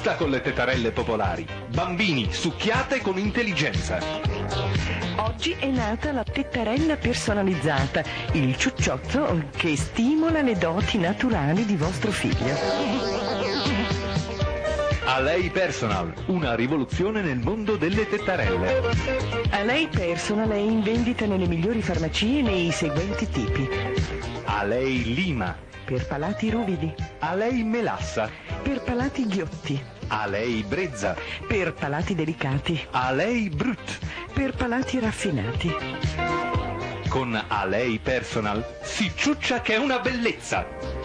Basta con le tettarelle popolari. Bambini, succhiate con intelligenza. Oggi è nata la tettarella personalizzata, il ciucciotto che stimola le doti naturali di vostro figlio. Alei Personal, una rivoluzione nel mondo delle tettarelle. Alei Personal è in vendita nelle migliori farmacie nei seguenti tipi: Alei Lima, per palati ruvidi, Alei Melassa, per palati ghiotti, Alei Brezza, per palati delicati, Alei Brut. per palati raffinati. Con Alei Personal si ciuccia che è una bellezza.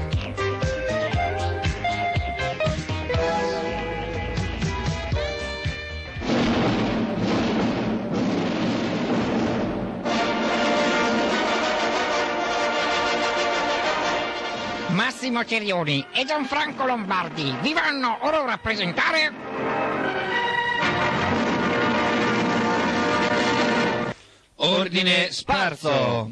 Massimo Cerioni e Gianfranco Lombardi vi vanno ora a rappresentare Ordine Sparso.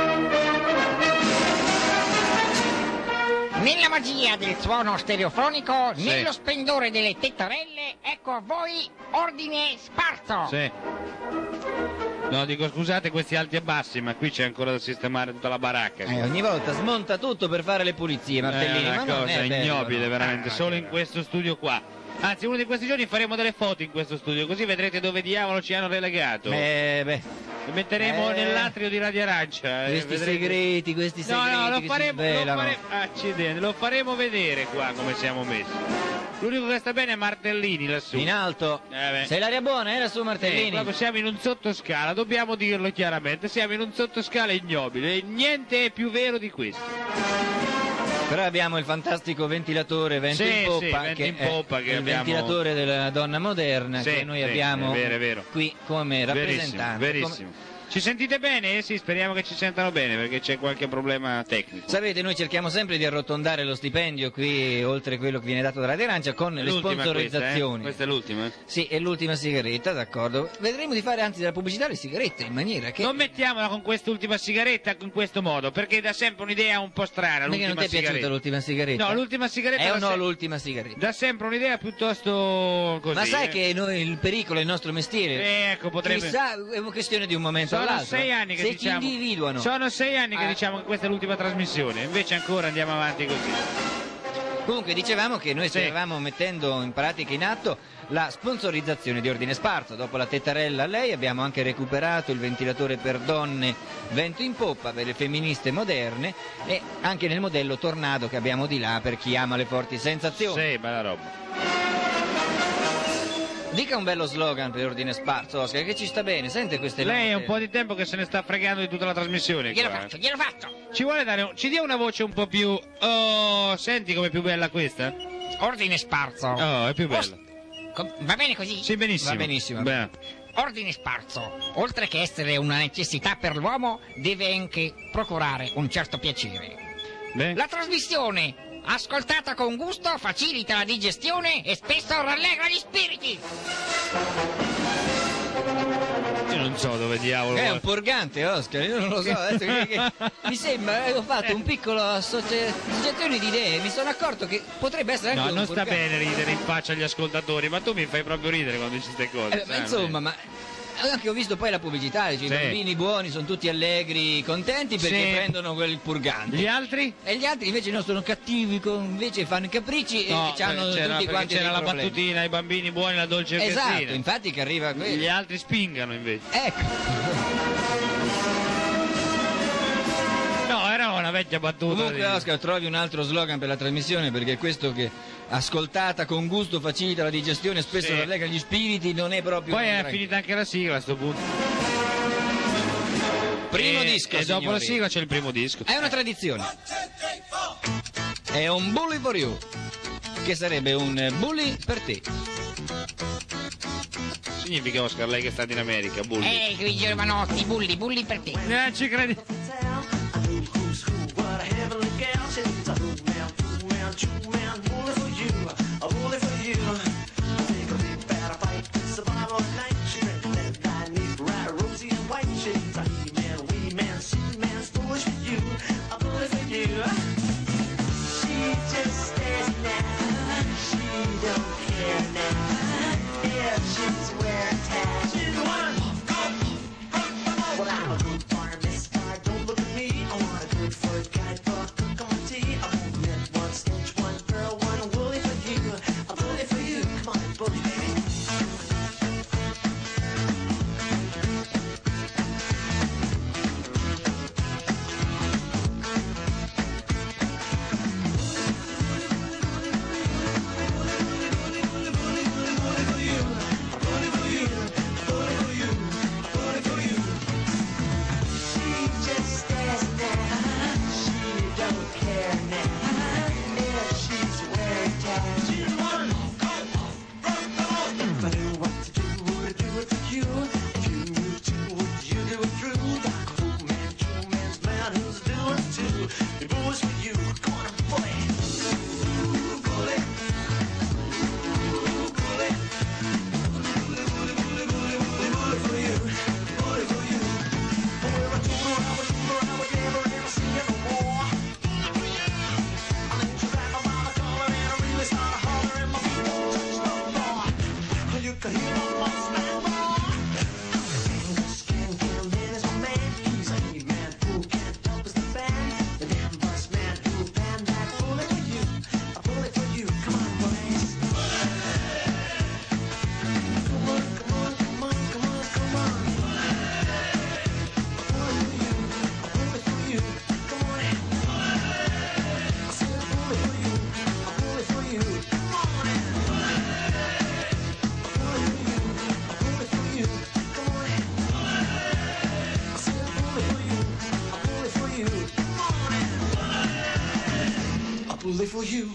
Nella magia del suono stereofonico, nello splendore delle tettarelle, ecco a voi Ordine Sparso. Sì. No, dico scusate questi alti e bassi, ma qui c'è ancora da sistemare tutta la baracca. Ogni volta smonta tutto per fare le pulizie, Martellini. È ma una non cosa è bello, ignobile, no? veramente, solo in questo studio qua. Anzi, uno di questi giorni faremo delle foto in questo studio, così vedrete dove diavolo ci hanno relegato. Li metteremo nell'atrio di Radio Arancia. Questi segreti, questi segreti. No, lo che faremo, si svelano. accidenti, lo faremo vedere qua come siamo messi. L'unico che sta bene è Martellini lassù. In alto. Sei l'aria buona, lassù Martellini? Proprio siamo in un sottoscala, dobbiamo dirlo chiaramente, siamo in un sottoscala ignobile e niente è più vero di questo. Però abbiamo il fantastico ventilatore vento in poppa, vento che in poppa, è che il abbiamo... ventilatore della donna moderna, che noi abbiamo è vero. qui come rappresentante. Verissimo. Ci sentite bene? Sì, speriamo che ci sentano bene perché c'è qualche problema tecnico. Sapete, noi cerchiamo sempre di arrotondare lo stipendio qui, oltre quello che viene dato da Radio Arancia, con le sponsorizzazioni. Questa è l'ultima? Sì, è l'ultima sigaretta, d'accordo. Vedremo di fare anzi della pubblicità alle sigarette, in maniera che... Non mettiamola con quest'ultima sigaretta in questo modo, perché dà sempre un'idea un po' strana. Perché non ti è piaciuta l'ultima sigaretta? No, l'ultima sigaretta... È o no l'ultima sigaretta? Dà sempre un'idea piuttosto così. Ma sai che noi il pericolo è il nostro mestiere? Ecco, potrebbe... Chissà, è una questione di un momento all'altro. Sono 6 anni che se diciamo... ci individuano. Sono 6 anni che diciamo che questa è l'ultima trasmissione, invece ancora andiamo avanti così. Comunque dicevamo che noi stavamo mettendo in pratica in atto la sponsorizzazione di Ordine Sparso. Dopo la tettarella a lei abbiamo anche recuperato il ventilatore per donne vento in poppa per le femministe moderne e anche nel modello Tornado che abbiamo di là per chi ama le forti sensazioni. Sì, bella roba. Dica un bello slogan per Ordine Sparso, Oscar, che ci sta bene, sente queste note. Lei è un po' di tempo che se ne sta fregando di tutta la trasmissione. Glielo qua. faccio. Ci vuole dare ci dia una voce un po' più... Oh, senti com'è più bella questa? Ordine Sparso. Oh, è più bella. Va bene così? Sì, benissimo. Va benissimo. Bene. Ordine Sparso, oltre che essere una necessità per l'uomo, deve anche procurare un certo piacere. Beh. La trasmissione, ascoltata con gusto, facilita la digestione e spesso rallegra gli spiriti. Io non so dove diavolo... È un purgante, Oscar, io non lo so. Mi sembra, ho fatto un piccolo associazione di idee, mi sono accorto che potrebbe essere anche No, un non sta purgante. bene ridere in faccia agli ascoltatori, ma tu mi fai proprio ridere quando dici queste cose. Ma insomma, ma anche ho visto poi la pubblicità, dice, i bambini buoni sono tutti allegri, contenti perché prendono quel purgante. Gli altri? E gli altri invece no, sono cattivi, invece fanno i capricci e hanno tutti quanti c'era dei la problemi. battutina, i bambini buoni, la dolce Esatto, Cristina. infatti che arriva quello. Gli altri spingano invece. Ecco. No, era una vecchia battuta. Comunque Oscar, trovi un altro slogan per la trasmissione, perché questo che ascoltata con gusto facilita la digestione, spesso rallegra gli spiriti, non è proprio... Poi è finita anche la sigla a sto punto. Primo disco, e dopo la signori. sigla c'è il primo disco. È una tradizione. È un bully for you, che sarebbe un bully per te. Significa, Oscar, lei che sta in America, bulli. Qui giovanotti, bulli per te. Ci credi? She just stays now. She don't to live for you.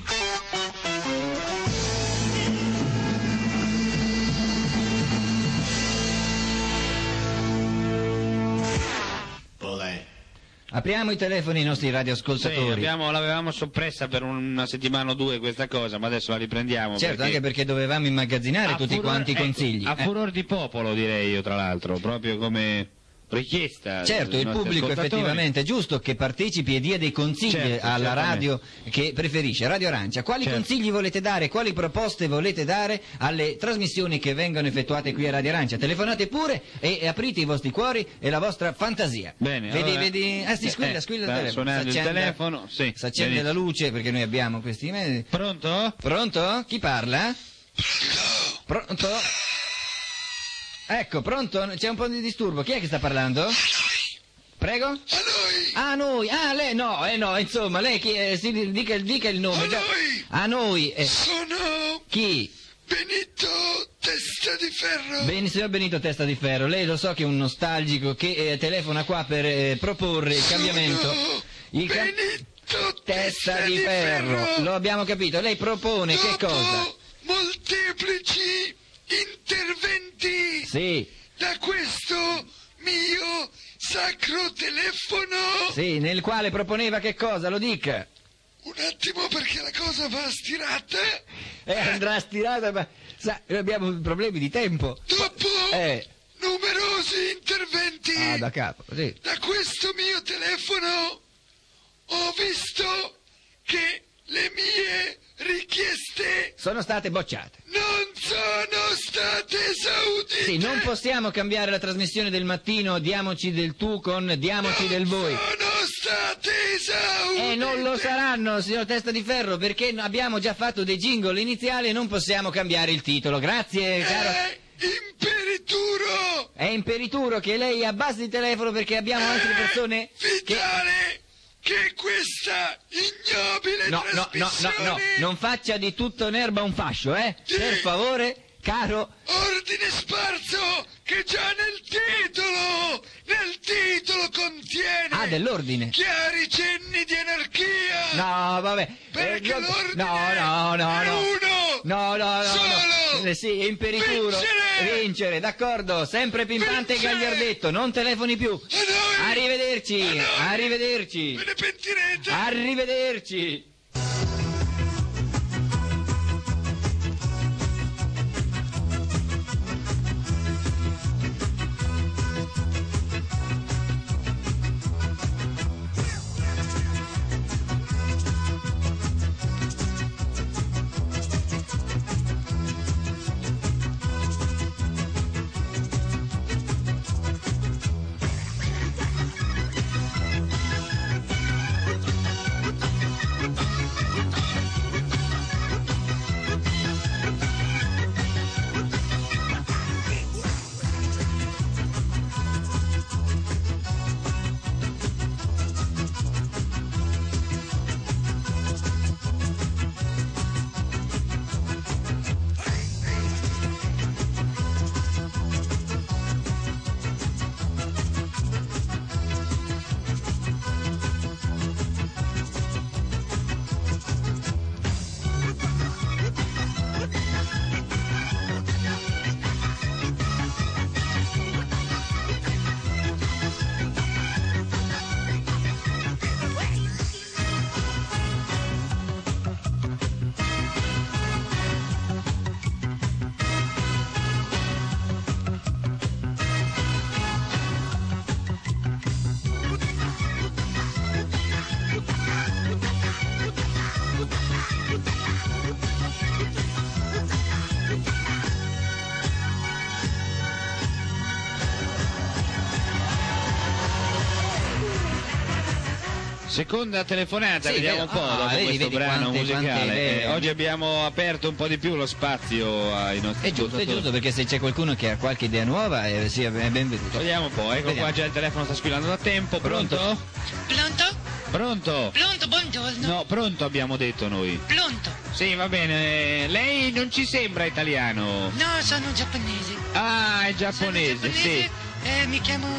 Apriamo i telefoni ai nostri radioascoltatori. Sì, l'avevamo soppressa per una settimana o due questa cosa, ma adesso la riprendiamo. Certo, anche perché dovevamo immagazzinare tutti quanti i consigli. A furor di popolo, direi io, tra l'altro, proprio come richiesta. Certo, il pubblico effettivamente è giusto che partecipi e dia dei consigli alla radio che preferisce, Radio Arancia. Quali consigli volete dare, quali proposte volete dare alle trasmissioni che vengono effettuate qui a Radio Arancia? Telefonate pure e aprite i vostri cuori e la vostra fantasia. Bene, vedi? Ah sì, squilla il telefono. Suonando il telefono, sì. Si accende la luce perché noi abbiamo questi mezzi. Pronto? Pronto? Chi parla? Pronto? Ecco, pronto? C'è un po' di disturbo. Chi è che sta parlando? Prego? A noi. Ah, lei no, insomma, lei dica il nome. A noi. Sono chi? Benito Testa di Ferro. Signor Benito Testa di Ferro, lei lo so che è un nostalgico che telefona qua per proporre il cambiamento. Benito Testa di Ferro. Lo abbiamo capito. Lei propone che cosa? Molteplici interventi. Sì. Da questo mio sacro telefono. Sì, nel quale proponeva che cosa? Lo dica. Un attimo perché la cosa va stirata. Andrà stirata, ma sa, noi abbiamo problemi di tempo. Dopo numerosi interventi. Ah, da capo, sì. Da questo mio telefono ho visto che le mie richieste sono state bocciate. Non sono state esaudite. Sì, non possiamo cambiare la trasmissione del mattino diamoci del tu con diamoci del voi. Sono state esaudite. E non lo saranno, signor Testa di Ferro, perché abbiamo già fatto dei jingle iniziali e non possiamo cambiare il titolo. Grazie, caro. Imperituro. È imperituro che lei abbassi il telefono perché abbiamo altre persone che questa ignobile trasmissione... No, non faccia di tutto un'erba un fascio, per favore, caro... Ordine sparso che già nel titolo contiene... Ah, dell'ordine. Chiari cenni di anarchia. No, vabbè. Perché l'ordine No. Solo. Sì, imperituro. Vincere, d'accordo, sempre pimpante e gagliardetto, non telefoni più. Arrivederci. Me ne pentirete. Arrivederci. Seconda telefonata, vediamo un po' dopo questo brano musicale. Oggi abbiamo aperto un po' di più lo spazio ai nostri ascoltatori. È giusto, perché se c'è qualcuno che ha qualche idea nuova, sia benvenuto. Vediamo un po', qua già il telefono sta squillando da tempo. Pronto? Pronto, buongiorno. No, pronto abbiamo detto noi. Pronto? Sì, va bene. Lei non ci sembra italiano. No, sono giapponese. Ah, è giapponese, sì. Mi chiamo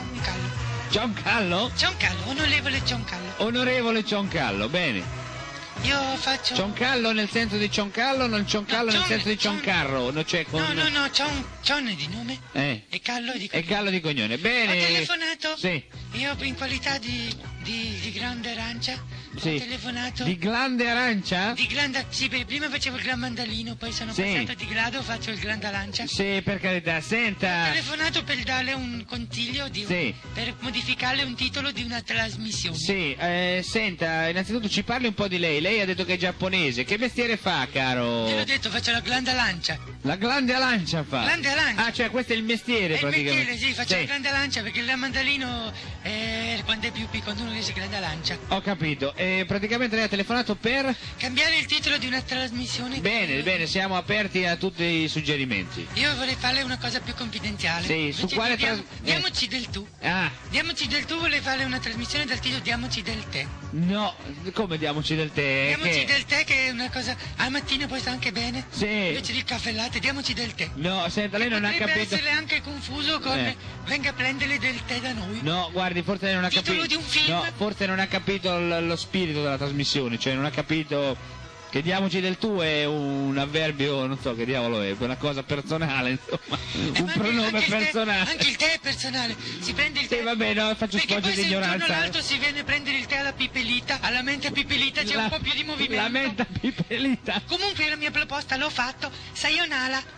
Giancarlo. Giancarlo? Giancarlo, onorevole Giancarlo. Onorevole Giancarlo, bene. Io faccio... Cioncallo nel senso di cioncallo, non cioncallo nel senso di cioncarro, no, cioè con... No, Cion di nome e Callo di cognome. E Callo di cognome, bene. Ho telefonato, sì. Io in qualità di grande arancia, sì. Ho telefonato... Di grande arancia? Di grande, sì, perché prima facevo il gran mandalino, poi sono passata di grado, faccio il grande arancia. Sì, per carità, senta... Ho telefonato per darle un consiglio, per modificarle un titolo di una trasmissione. Sì, senta, innanzitutto ci parli un po' di lei. Lei ha detto che è giapponese. Che mestiere fa, caro? Te l'ho detto, faccio la grande arancia. La grande arancia fa? Grande arancia. Ah, cioè questo è il mestiere, praticamente. Il mestiere, sì, faccio la grande arancia, perché il mandalino quando è più piccolo, quando uno dice grande arancia. Ho capito. Praticamente lei ha telefonato per... cambiare il titolo di una trasmissione. Bene, siamo aperti a tutti i suggerimenti. Io vorrei farle una cosa più confidenziale. Sì, su quale Diamoci del tu. Diamoci del tu, vorrei fare una trasmissione dal titolo Diamoci del tè. No, come diamoci del tè? Diamoci del tè, che è una cosa... al mattino poi sta anche bene. Sì. Invece di caffè latte, diamoci del tè. No, senta, lei non ha capito... potrebbe essere anche confuso con venga a prendere del tè da noi. No, guardi, forse lei non ha capito... titolo di un film. No, forse non ha capito lo spirito della trasmissione, cioè non ha capito... che diamoci del tu è un avverbio, non so che diavolo è una cosa personale, insomma, un pronome personale. Anche il tè è personale, si prende il tè. Sì, vabbè, no, faccio sfoggio di ignoranza. Perché poi se un giorno l'altro si viene a prendere il tè alla pipelita, alla mente pipelita c'è un po' più di movimento. La mente pipelita. Comunque la mia proposta l'ho fatto, sayonara,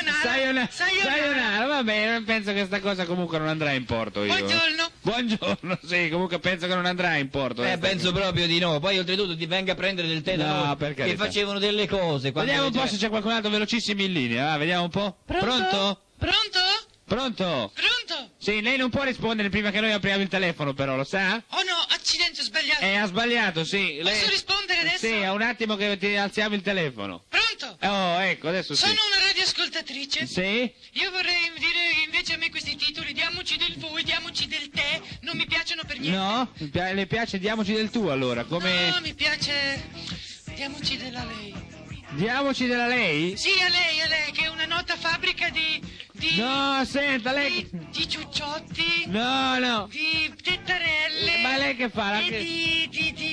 vabbè, penso che sta cosa comunque non andrà in porto io. Buongiorno, sì, comunque penso che non andrà in porto. Penso proprio di no, poi oltretutto ti venga a prendere del tè da noi, perché che facevano delle cose. Vediamo un po' se c'è qualcun altro velocissimo in linea, vediamo un po'. Pronto? Pronto? Sì, lei non può rispondere prima che noi apriamo il telefono, però, lo sa? Oh no, accidenti, ho sbagliato. Ha sbagliato, sì. Posso rispondere adesso? Sì, un attimo che ti alziamo il telefono. Pronto? Oh, ecco, adesso sì. Sono una radioascoltatrice. Sì? Io vorrei dire che invece a me questi titoli, diamoci del voi, diamoci del tè, non mi piacciono per niente. No? Le piace diamoci del tu, allora, come... No, mi piace... diamoci della lei. Diamoci della lei? Sì, a lei, che è una nota fabbrica di... No, senta, lei... di ciucciotti... No. Di tettarelle... Ma lei che fa? E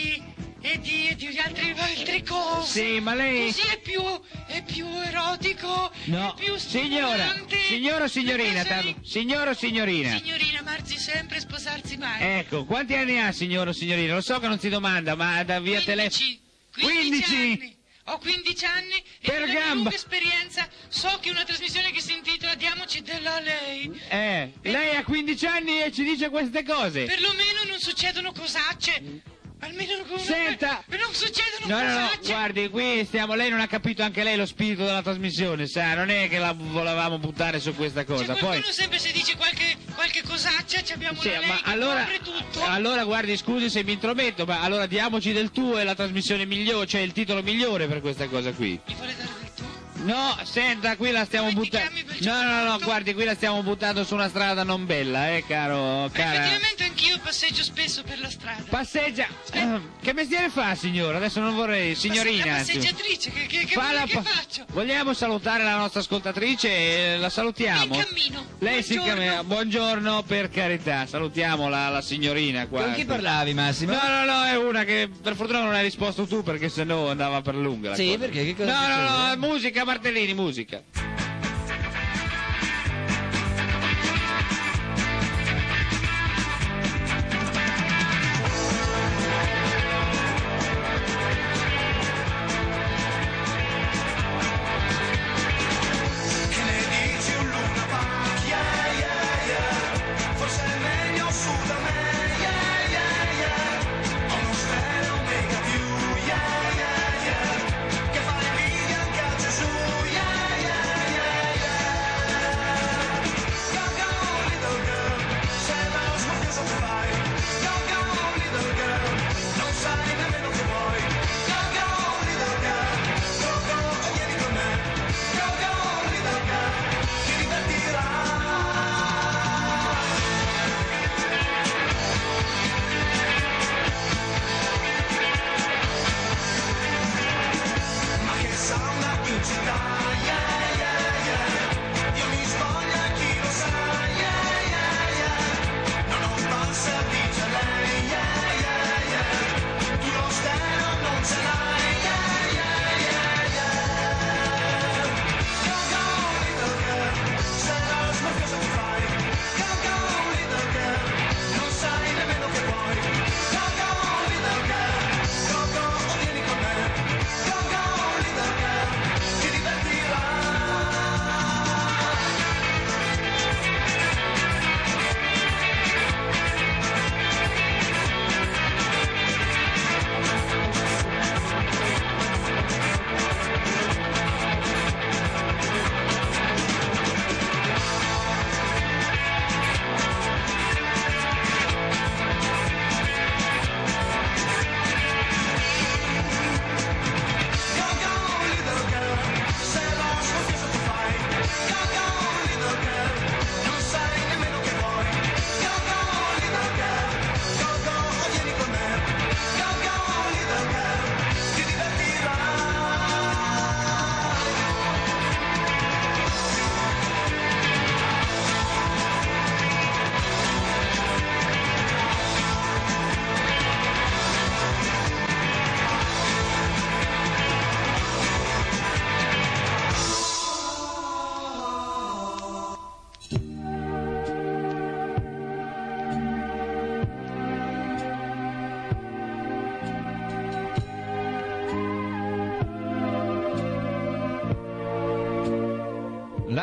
di altre cose. Sì, ma lei... così è più erotico, no. È più stimolante. Signora o signorina? Signora o signorina? Signorina, amarsi sempre, sposarsi mai. Ecco, quanti anni ha, signora o signorina? Lo so che non si domanda, ma da via telefono... 15 anni. Ho 15 anni e per nella gamba. mia lunga esperienza so che una trasmissione che si intitola Diamoci della lei. Lei ha 15 anni e ci dice queste cose. Perlomeno non succedono cosacce. Almeno senta, non succedono no, cosacce. Guardi, qui stiamo, lei non ha capito anche lei lo spirito della trasmissione, sa, non è che la volevamo buttare su questa cosa. Qualcuno sempre se dice qualche cosaccia, ci abbiamo la lei ma che allora, copre tutto. Allora guardi, scusi se mi intrometto, ma allora diamoci del tu è la trasmissione migliore, cioè il titolo migliore per questa cosa qui. Mi vuole dare del tu? No, senta, qui la stiamo buttando. No, guardi, qui la stiamo buttando su una strada non bella, cara. Effettivamente anch'io passeggio spesso per la strada. Passeggia? Che mestiere fa, signora? Adesso non vorrei, signorina. La passeggiatrice, che faccio? Vogliamo salutare la nostra ascoltatrice e la salutiamo. In cammino. Lei si cammina. Buongiorno, per carità, salutiamo la signorina qua. Con chi parlavi, Massimo? No, è una che per fortuna non hai risposto tu, perché sennò andava per lunga la cosa. Perché? Che cosa No, musica, Martellini, musica.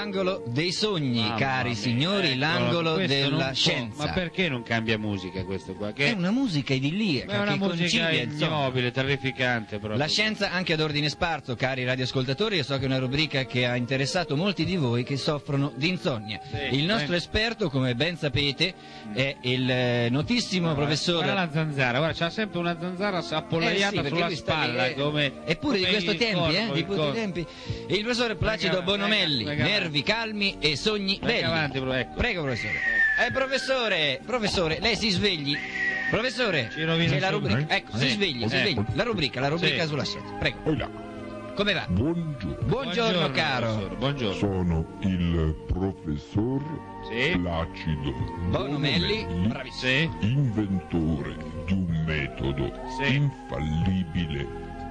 L'angolo dei sogni, Mamma cari mia, signori, ecco, l'angolo questo non della può- scienza. Ma perché non cambia musica questo qua? È una musica idilliaca è una che musica concilia il sonno. ignobile, terrificante proprio. La scienza anche ad ordine sparso, cari radioascoltatori, io so che è una rubrica che ha interessato molti di voi che soffrono di insonnia. Sì, Il nostro esperto, come ben sapete, è il notissimo professore... Guarda la zanzara, guarda, c'ha sempre una zanzara appollaiata sì, perché sulla lui sta spalla, lì, come... eppure di come questo il tempi, corpo, di il questo corpo. tempi. Il professore Placido Venga, Bonomelli, venga, nervi calmi e sogni Venga belli. avanti, ecco. Prego, professore. Professore, lei si svegli. Professore, Ci rovina c'è la subito. rubrica. Ecco, si svegli. La rubrica Sì. sulla scienza. Prego. Oila. Come va? Buongiorno, Buongiorno, caro. professore, buongiorno. sono il professor Sì. Placido Bonomelli, Bonomelli, bravissimo. Sì. inventore di un metodo Sì. infallibile,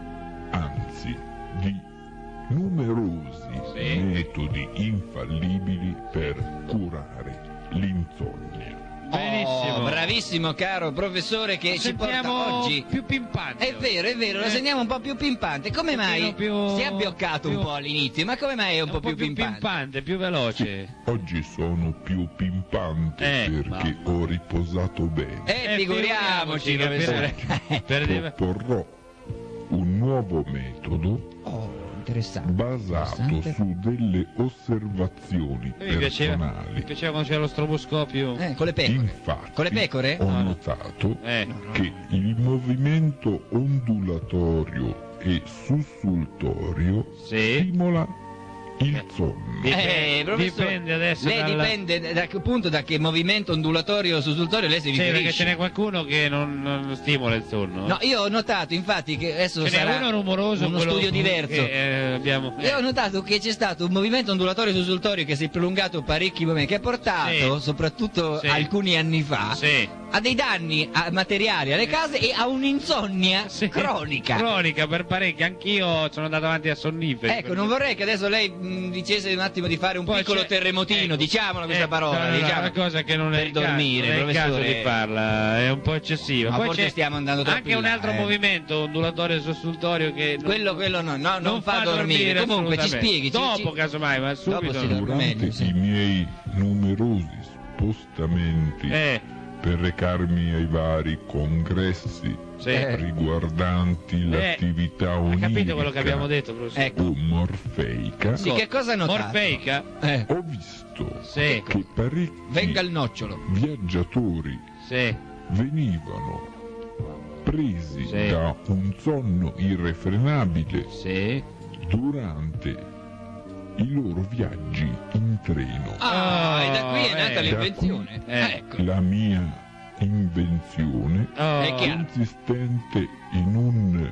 anzi di numerosi Sì. metodi infallibili per curare l'insonnia. Benissimo. Oh, bravissimo, caro professore, che Lo ci porta sentiamo oggi. più pimpante. È vero, lo sentiamo un po' più pimpante. Come Un mai? pochino più- Si è abbioccato più- un po' all'inizio, ma come mai è un po' più pimpante? più veloce. Oggi sono più pimpante perché ho riposato bene. Figuriamoci, professore. Proporrò un nuovo metodo Oh, interessante. basato Interessante. su delle osservazioni Mi piaceva personali. quando c'era lo stroboscopio. Con le pecore. Infatti, Con le pecore? ho No, no. notato Eh. che il movimento ondulatorio e sussultorio Sì. stimola il sonno. Professore, Dipende adesso lei dalla- dipende da che punto, da che movimento ondulatorio o sussultorio lei si Sì, perché riferisce. ce n'è qualcuno che non stimola il sonno. No, io ho notato infatti che adesso ce n'è sarà uno rumoroso, uno quello studio diverso. che, abbiamo. Io ho notato che c'è stato un movimento ondulatorio sussultorio che si è prolungato parecchi momenti, che ha portato, Sì. soprattutto Sì. alcuni anni fa, Sì. a dei danni materiali alle case e a un'insonnia Sì. cronica. Cronica per parecchi, anch'io sono andato avanti a sonniferi. Ecco, non vorrei che adesso lei dicesse un attimo di fare un Poi piccolo c'è- terremotino, ecco, diciamola questa ecco, parola, no, diciamo, una cosa che non è per il caso, dormire, non è il caso professore. di farla, è un po' eccessiva. Ma Poi forse c'è stiamo andando troppo anche in un là, altro movimento ondulatorio e sussultorio che Quello no, non fa dormire. Comunque ci assolutamente. spieghi. Dopo casomai, ma subito si no. dorme. Durante meglio, sì. i miei numerosi spostamenti per recarmi ai vari congressi sì. riguardanti l'attività Ha onirica capito quello che abbiamo detto, professore? Ecco. o morfeica, Sì, che cosa ha notato? Morfeica? ho visto Sì. che parecchi Venga il nocciolo. viaggiatori Sì. venivano presi Sì. da un sonno irrefrenabile Sì. durante i loro viaggi in treno. E da qui è nata eh. l'invenzione. Eh. Ecco. La mia invenzione Oh. È chiaro. consistente in un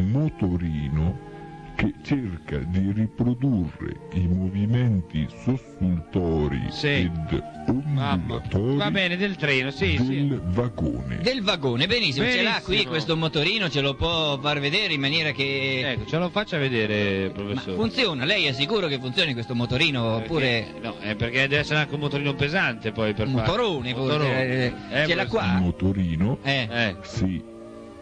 motorino che cerca di riprodurre i movimenti sussultori Sì. ed ondulatori Va bene, del treno, sì, del sì. vagone. Del vagone, benissimo. Ce l'ha qui Benissimo. questo motorino, ce lo può far vedere in maniera che... Ecco, ce lo faccia vedere, Ma professore. funziona, lei è sicuro che funzioni questo motorino oppure... No, perché deve essere anche un motorino pesante poi per Un fare. motorone, forse. Ce l'ha professore. qua? Il motorino Eh. si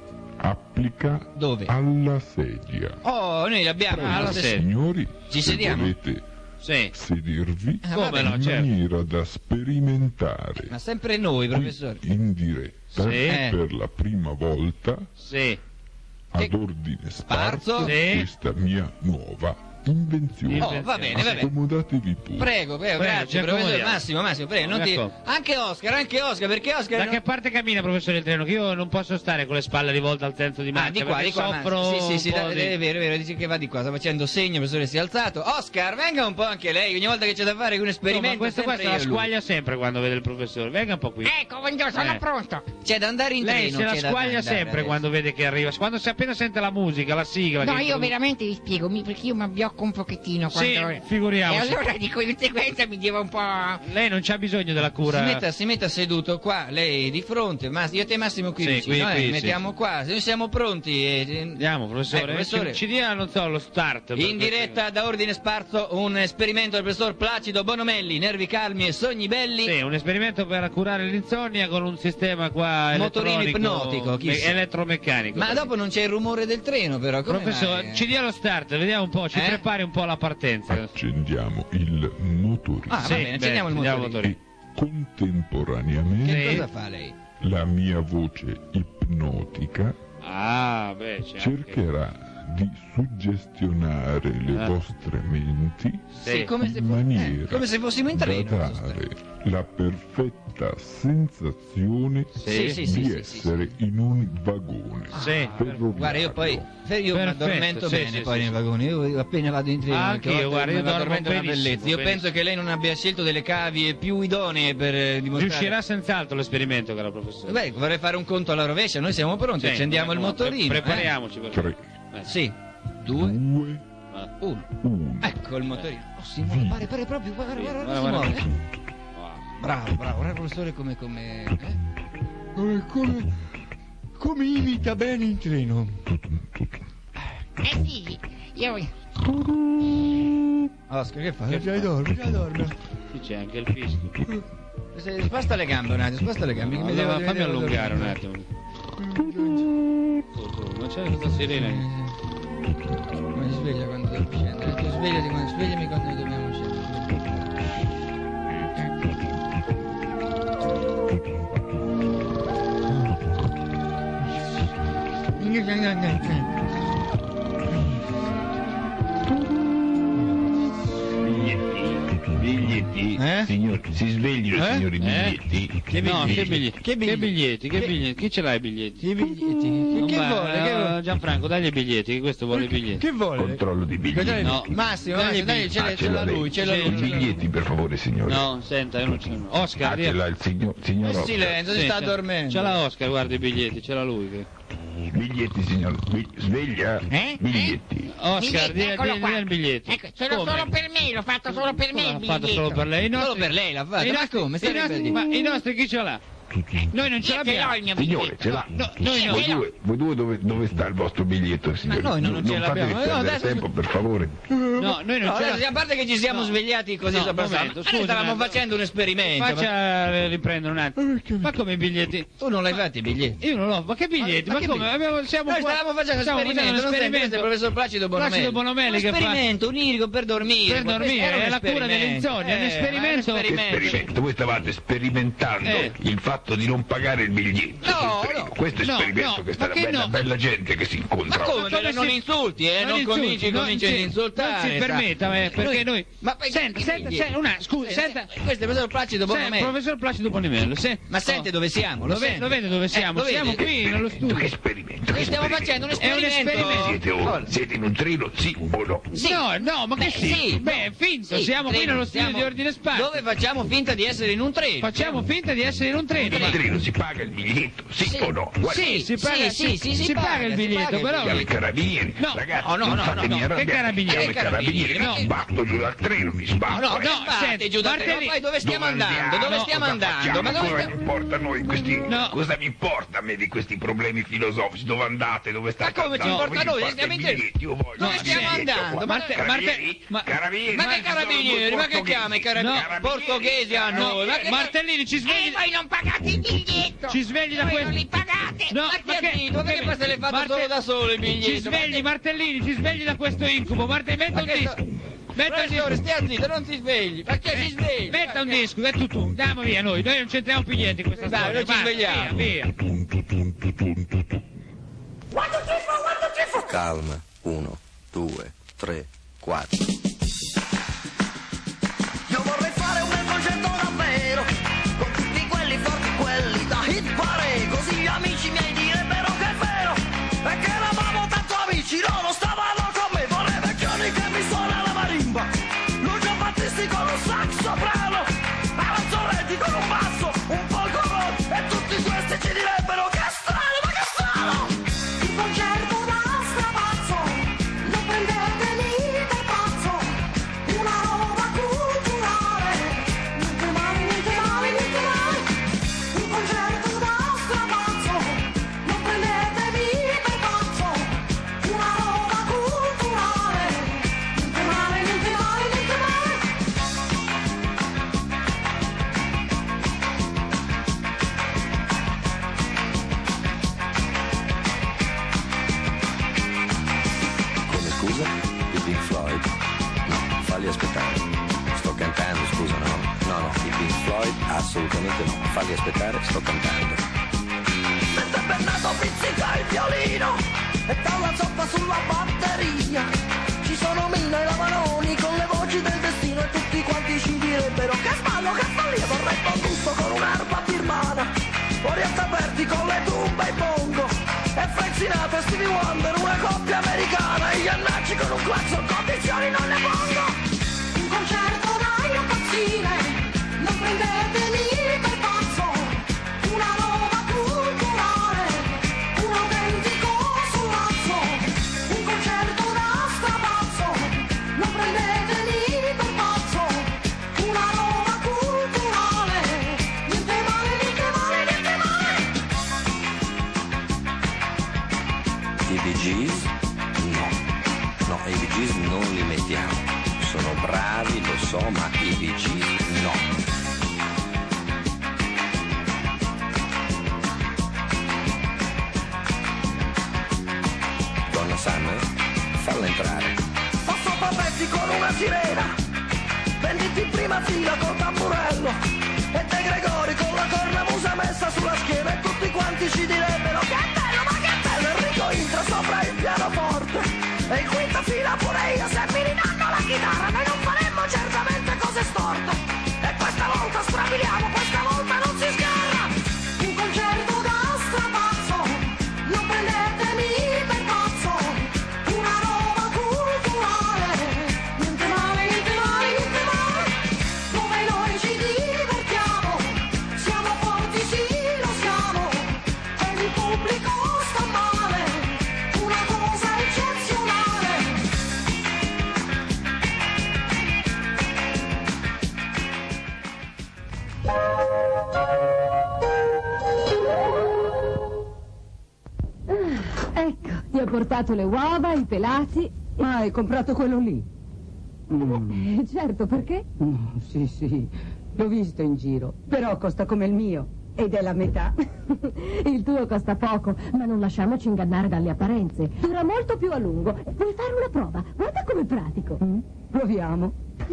applica Dove? alla sedia. Oh, noi l'abbiamo. Prego, alla sedia. signori, Ci se sediamo? volete Sì. sedervi Come in no, certo. maniera da sperimentare Ma sempre noi, qui professore. in diretta Sì. per la prima volta Sì. ad ordine Sparso? sparso Sì. questa mia nuova invenzione. Oh, va bene, va bene. Accomodatevi pure. Prego, Prego, grazie, ci professore. accomodiamo. Massimo, prego. Non Mi ti... raccomando. Anche Oscar, perché Oscar... Da non- che parte cammina, professore, il treno? Che io non posso stare con le spalle rivolte al senso di marcia. Ah, di qua, perché di qua. soffro Sì, un po' di- è vero, dice che va di qua, sta facendo segno, il professore si è alzato. Oscar, venga un po' anche lei, ogni volta che c'è da fare un No, esperimento. ma questo qua sempre se la io e lui. squaglia sempre quando vede il professore. Venga un po' qui. Ecco, buongiorno, sono Eh. pronto. C'è da andare in Lei treno. se la c'è da squaglia andare sempre adesso. quando vede che arriva. Quando appena sente la musica, la sigla. No, che io veramente vi spiego, perché io mi abbiocco un pochettino Sì, quando... figuriamoci. E allora di conseguenza mi devo un po'... Lei non c'ha bisogno della cura. Si metta seduto qua, lei di fronte, io e te Massimo qui Sì, vicino, qui, ci sì. mettiamo qua, se noi siamo pronti Andiamo, professore. Ecco, professore. Ci dia, non so, lo start. per in questo- diretta da ordine sparso un esperimento del professor Placido Bonomelli, nervi calmi e sogni belli. Sì, un esperimento per curare l'insonnia con un sistema qua Motorino elettronico, ipnotico, elettromeccanico. Ma dopo non c'è il rumore del treno però, come Professore, mai? ci dia lo start, vediamo un po', ci Eh? anticipare un po' la partenza. Accendiamo il motorino. Ah, va bene, accendiamo il motorino. Contemporaneamente Che cosa fa lei? la mia voce ipnotica cercherà di suggestionare le vostre menti in maniera come se fossimo in treno, da dare la perfetta sensazione di essere in un vagone. Guarda, io mi addormento bene poi nei vagoni. Io appena vado in treno, anch'io, guarda, io dormo una bellezza. Io penso che lei non abbia scelto delle cavie più idonee per dimostrare. Riuscirà senz'altro l'esperimento, caro professore. Beh, vorrei fare un conto alla rovescia, noi siamo pronti, accendiamo il motorino. Prepariamoci per 3, sì, 2, 1. Ecco il motorino. Oh, si muove, pare proprio, guarda, si muove. Bravo, guarda il professore come imita bene in treno. Sì, io... Oscar, che fa? Già dorme. Qui c'è anche il fischio. Sposta le gambe un attimo, Fammi allungare un attimo. Ma c'è questa sirena. Ma si sveglia quando devo scendere. Svegliami quando dobbiamo scendere. Biglietti, signor, si sveglino signori biglietti. Che biglietti? Chi ce l'ha i biglietti? Che vuole? Gianfranco, dagli i biglietti, che questo vuole i biglietti. Che vuole? Controllo di biglietti. No. Massimo, dai, ce l'ha lui. I biglietti, per favore, signore. No, senta, io non ce l'ho. Oscar, ce l'ha il signor Oscar. Silenzio, si sta dormendo. Ce l'ha Oscar, guarda i biglietti, ce l'ha lui. Biglietti, signor. Sveglia. Biglietti. Oscar, dia il biglietto. Ecco, solo per me, l'ho fatto solo per me il biglietto. Fatto solo per lei. Solo per lei l'ha fatto. Ma come? Ma i nostri chi ce l'ha? Noi non ce l'abbiamo. Il mio Signore, ce l'ha. Voi due dove sta il vostro biglietto, signore? Ma noi non ce l'abbiamo. Non fate perdere tempo, per favore. No, noi non ce l'abbiamo. A parte che ci siamo svegliati così momento, scusi, stavamo facendo un esperimento. Faccia riprendere un attimo. Ma come i biglietti? Tu non l'hai fatti i biglietti? Io non l'ho. Ma che biglietti? Ma come? Noi stavamo facendo un esperimento. Il professor Placido Bonomelli che fa un esperimento onirico per dormire. È la cura dell'insonnia, è un esperimento. Che esperimento? Voi stavate sperimentando il fatto di non pagare il biglietto. Questo è esperimento, questa è una bella gente che si incontra. Ma come? Non insulti, non cominci a insultare. Non si permetta, perché noi... Senta, scusa, senta... Questo è il professor Placido Bonomelli. Professor Placido Bonomelli, ma sente dove siamo? Lo vede dove siamo? Siamo qui nello studio. Che esperimento? Stiamo facendo un esperimento. Siete in un treno, sì o no? No, ma che sì? Beh, è finto, siamo qui nello studio di Ordine Sparso. Dove facciamo finta di essere in un treno? Facciamo finta di essere in un treno. In treno si paga il biglietto, sì o no? Sì, si paga il biglietto, però... Chiamo i carabinieri. Ragazzi, non fatemi arrabbiare. Che carabinieri? Chiamo i carabinieri, mi sbatto giù dal treno, mi sbatto. Senti, giù dal treno, poi dove stiamo andando? Cosa mi importa a noi questi... Cosa mi importa a me di questi problemi filosofici? Dove andate? Dove state andando? Ma come ci importa a noi? Stiamo in treno. Dove stiamo andando? Carabinieri? Ma che carabinieri? Ma che chiama i carabinieri? Portoghesi a noi. Martellini, ci svegli... voi non pagate il biglietto! Ci svegli da voi questo... non li pagate! No, ma che dito? Perché poi se l'hai fatto solo da solo il biglietto? Ci svegli, Martellini, ci svegli da questo incubo. Metta un disco. Professore, stia zitto, non si svegli. Perché si svegli? Metta un disco, è tutto. Andiamo via noi non c'entriamo più niente in questa storia. Noi ci svegliamo. Via. Calma. 1, 2, 3, 4. Io vorrei fare un concerto davvero con tutti quelli forti, quelli da hit parade, così amici miei direbbero che è vero e che eravamo tanto amici, loro stavano con me. Vorrei Vecchioni che mi suona la marimba, Lucio Battisti con un sax soprano, Alan Sorretti con un basso, un po' corrotto, e tutti questi ci direbbero che strano, ma che strano. Il concerto da strapazzo, lo prendete lì per pazzo. Floyd? Assolutamente no. Falli aspettare, sto cantando. Mentre Bernardo pizzica il violino e dalla zoppa sulla batteria, ci sono Mina e Lavanoni con le voci del destino e tutti quanti ci direbbero che sballo, che follia, vorrei tutto con un'arpa birmana, orietta aperti con le trombe e bongo, e Frank Sinatra e Stevie Wonder, una coppia americana, e gli annacci con un clacson, condizioni non ne pongo. Un concerto dai ragazzine, non prendetemi per pazzo, una roba culturale, un autentico solazzo, un concerto da strapazzo, non prendetemi per pazzo, una roba culturale, niente male, niente male, niente male. I Bee Gees? No, i Bee Gees non li mettiamo. Sono bravi, lo so, ma i Bee Gees no. Donna Summer, falla entrare. Passo Papetti con una sirena, venditi in prima fila col tamburello, e De Gregori con la cornamusa messa sulla schiena, e tutti quanti ci direbbero che bello, ma che bello, Enrico entra sopra il pianoforte, e in quinta fila pure io, se mi rinanno la chitarra, noi non faremmo certamente cose storte, e questa volta strabiliamo, questa volta non si sgarra. Un concerto da strapazzo, non prendetemi per pazzo, una roba culturale, niente male, niente male, niente male, dove noi ci divertiamo, siamo forti, sì lo siamo, e il pubblico sta male, una cosa eccezionale. Ecco, ti ho portato le uova, i pelati. Ma hai comprato quello lì? Certo, perché? Sì, l'ho visto in giro, però costa come il mio, ed è la metà. Il tuo costa poco, ma non lasciamoci ingannare dalle apparenze. Dura molto più a lungo. Vuoi fare una prova? Guarda com'è pratico. Proviamo.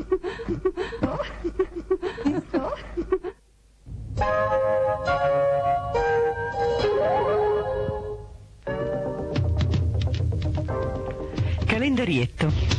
Calendarietto.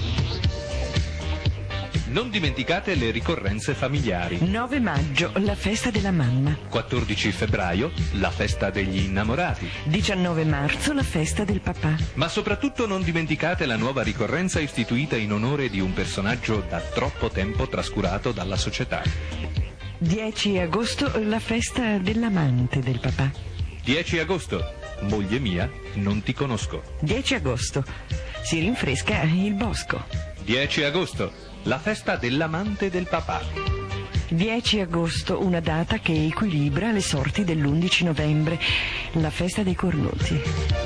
Non dimenticate le ricorrenze familiari. 9 maggio, la festa della mamma. 14 febbraio, la festa degli innamorati. 19 marzo, la festa del papà. Ma soprattutto non dimenticate la nuova ricorrenza istituita in onore di un personaggio da troppo tempo trascurato dalla società. 10 agosto, la festa dell'amante del papà. 10 agosto, moglie mia, non ti conosco. 10 agosto, si rinfresca il bosco. 10 agosto, la festa dell'amante del papà. 10 agosto, una data che equilibra le sorti dell'11 novembre, la festa dei cornuti.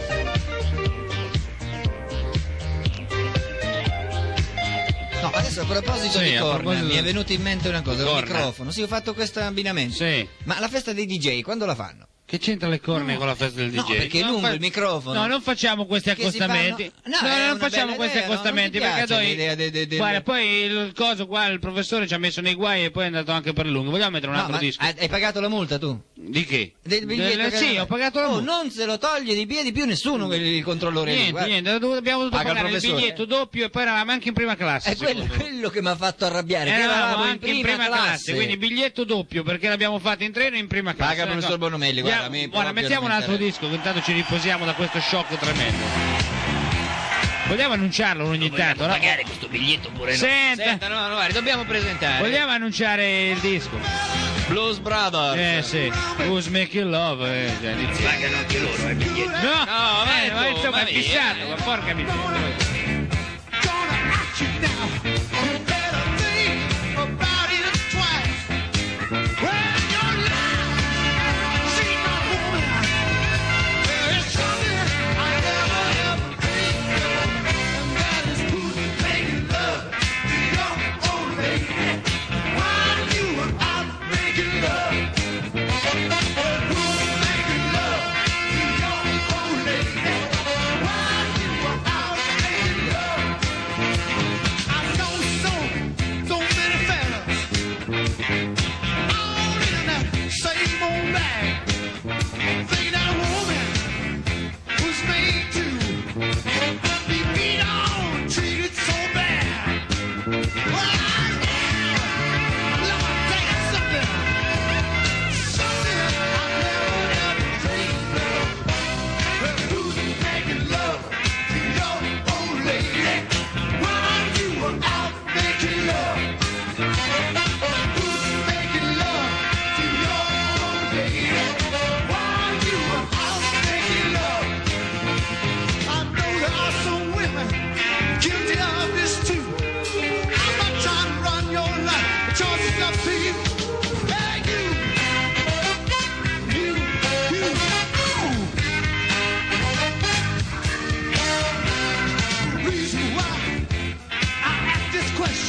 No, adesso a proposito di corna, mi è venuto in mente una cosa, il microfono. Sì, ho fatto questo abbinamento. Sì. Ma la festa dei DJ, quando la fanno? Che c'entra le corna con la festa del DJ? No, perché è lungo il microfono. No, non facciamo questi accostamenti. Non facciamo questi accostamenti perché noi. Guarda, poi il coso qua, il professore ci ha messo nei guai e poi è andato anche per lungo. Vogliamo mettere un altro disco? Hai pagato la multa tu? Di che? Del biglietto? Sì, ho pagato la multa. Non se lo toglie di piedi più nessuno il controllore. Niente, abbiamo dovuto pagare il biglietto doppio e poi eravamo anche in prima classe. È quello che mi ha fatto arrabbiare. Eravamo anche in prima classe, quindi biglietto doppio perché l'abbiamo fatto in treno in prima classe. Paga professor Bonomelli, guarda, mettiamo un altro disco, che intanto ci riposiamo da questo shock tremendo. Vogliamo annunciarlo ogni tanto, no? Magari questo biglietto pure no. Senta, no, guarda, dobbiamo presentare. Vogliamo annunciare il disco? Blues Brothers. Sì. Who's Making Love? Pagano anche loro il biglietto. No, insomma, è fissato, ma porca miseria.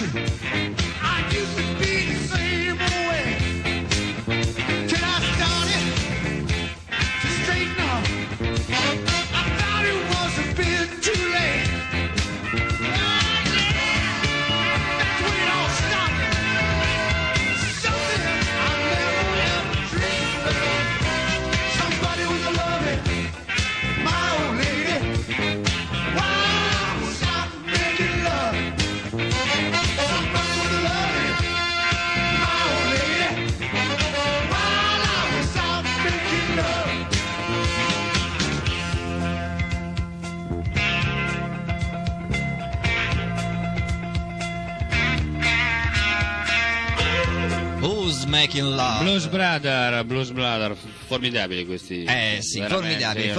Making Love. Blues Brother, formidabili questi. Sì, formidabili.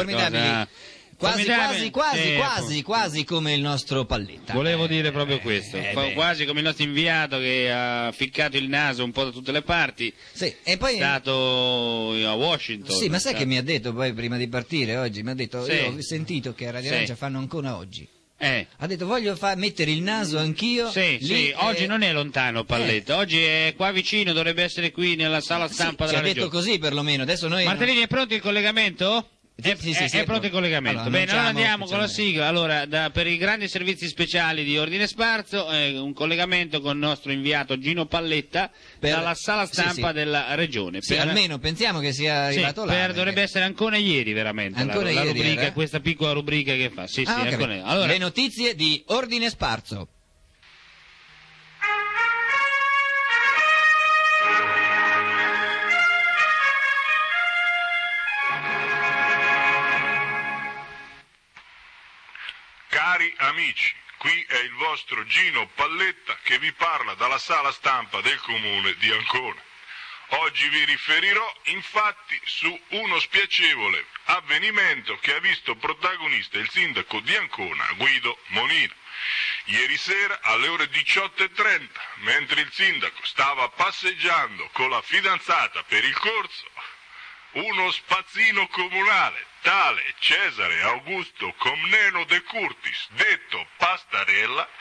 Quasi come il nostro Palletta. Volevo dire proprio questo, quasi come il nostro inviato che ha ficcato il naso un po' da tutte le parti. Sì, e poi è stato a Washington. Sì, ma sai che mi ha detto poi prima di partire oggi? Mi ha detto, io ho sentito che a Radio Arancia fanno ancora oggi. Ha detto voglio mettere il naso anch'io. Sì, oggi non è lontano Palletta, oggi è qua vicino, dovrebbe essere qui nella sala stampa della regione. Ci ha detto così perlomeno, adesso noi... Martellini, è pronto il collegamento? È pronto il collegamento. Allora, bene, allora andiamo con la sigla. Allora, per i grandi servizi speciali di Ordine Sparso, un collegamento con il nostro inviato Gino Palletta dalla sala stampa della regione. Almeno pensiamo che sia arrivato là. Dovrebbe essere ancora ieri veramente la rubrica, questa piccola rubrica che fa. Allora, le notizie di Ordine Sparso. Cari amici, qui è il vostro Gino Palletta che vi parla dalla sala stampa del comune di Ancona. Oggi vi riferirò infatti su uno spiacevole avvenimento che ha visto protagonista il sindaco di Ancona, Guido Monina. Ieri sera alle ore 18:30, mentre il sindaco stava passeggiando con la fidanzata per il corso, uno spazzino comunale, tale Cesare Augusto Comneno De Curtis, detto Pastarella,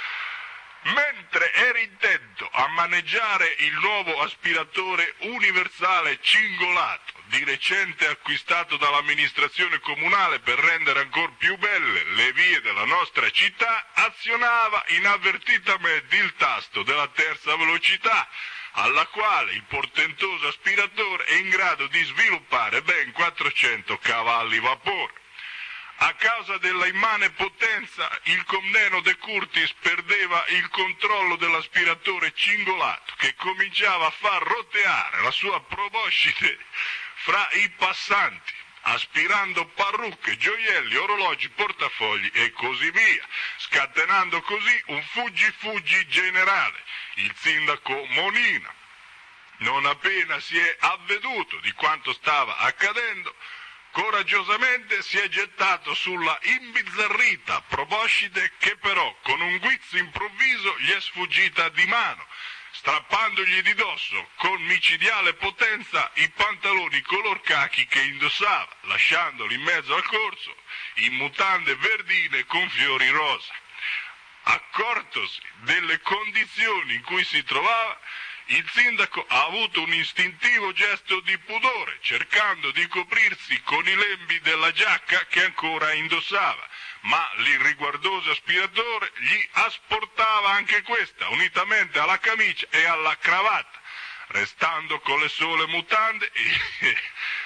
mentre era intento a maneggiare il nuovo aspiratore universale cingolato, di recente acquistato dall'amministrazione comunale per rendere ancora più belle le vie della nostra città, azionava inavvertitamente il tasto della terza velocità, alla quale il portentoso aspiratore è in grado di sviluppare ben 400 cavalli vapore. A causa della immane potenza, il Comneno De Curtis perdeva il controllo dell'aspiratore cingolato, che cominciava a far roteare la sua proboscide fra i passanti, aspirando parrucche, gioielli, orologi, portafogli e così via, scatenando così un fuggi-fuggi generale. Il sindaco Monina, non appena si è avveduto di quanto stava accadendo, coraggiosamente si è gettato sulla imbizzarrita proboscide che però con un guizzo improvviso gli è sfuggita di mano, strappandogli di dosso con micidiale potenza i pantaloni color cachi che indossava, lasciandolo in mezzo al corso in mutande verdine con fiori rosa. Accortosi delle condizioni in cui si trovava, il sindaco ha avuto un istintivo gesto di pudore, cercando di coprirsi con i lembi della giacca che ancora indossava, ma l'irriguardoso aspiratore gli asportava anche questa, unitamente alla camicia e alla cravatta, restando con le sole mutande e...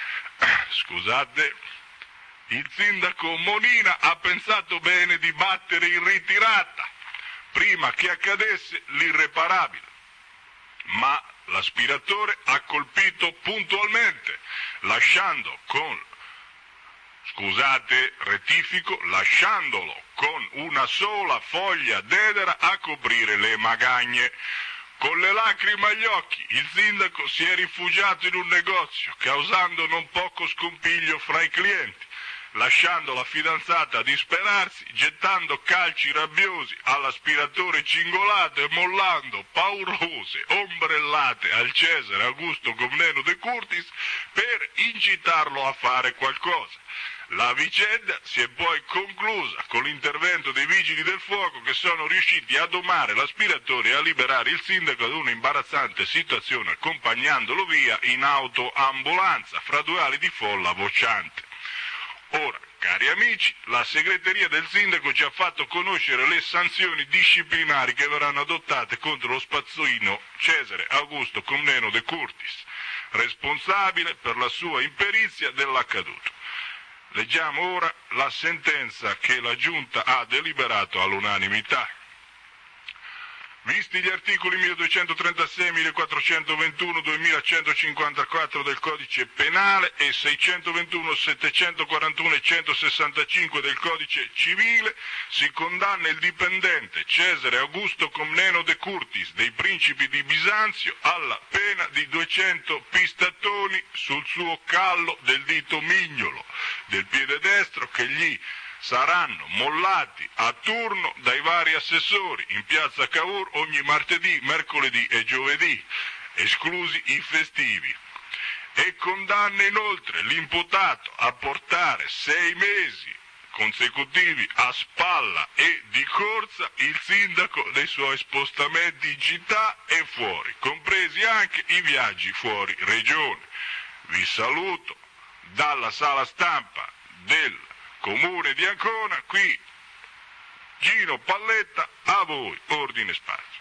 Scusate, il sindaco Monina ha pensato bene di battere in ritirata, prima che accadesse l'irreparabile. Ma l'aspiratore ha colpito puntualmente, lasciandolo con una sola foglia d'edera a coprire le magagne. Con le lacrime agli occhi, il sindaco si è rifugiato in un negozio, causando non poco scompiglio fra i clienti, lasciando la fidanzata disperarsi, gettando calci rabbiosi all'aspiratore cingolato e mollando paurose ombrellate al Cesare Augusto Comneno De Curtis per incitarlo a fare qualcosa. La vicenda si è poi conclusa con l'intervento dei vigili del fuoco che sono riusciti a domare l'aspiratore e a liberare il sindaco da una imbarazzante situazione accompagnandolo via in autoambulanza fra due ali di folla vociante. Ora, cari amici, la segreteria del sindaco ci ha fatto conoscere le sanzioni disciplinari che verranno adottate contro lo spazzolino Cesare Augusto Comneno De Curtis, responsabile per la sua imperizia dell'accaduto. Leggiamo ora la sentenza che la Giunta ha deliberato all'unanimità. Visti gli articoli 1236, 1421, 2154 del Codice Penale e 621, 741 e 165 del Codice Civile, si condanna il dipendente Cesare Augusto Comneno De Curtis dei Principi di Bisanzio alla pena di 200 pistattoni sul suo callo del dito mignolo del piede destro che gli saranno mollati a turno dai vari assessori in piazza Cavour ogni martedì, mercoledì e giovedì, esclusi i festivi. E condanna inoltre l'imputato a portare 6 mesi consecutivi a spalla e di corsa il sindaco dei suoi spostamenti in città e fuori, compresi anche i viaggi fuori regione. Vi saluto dalla sala stampa del Comune di Ancona, qui Gino Palletta, a voi, Ordine Spazio.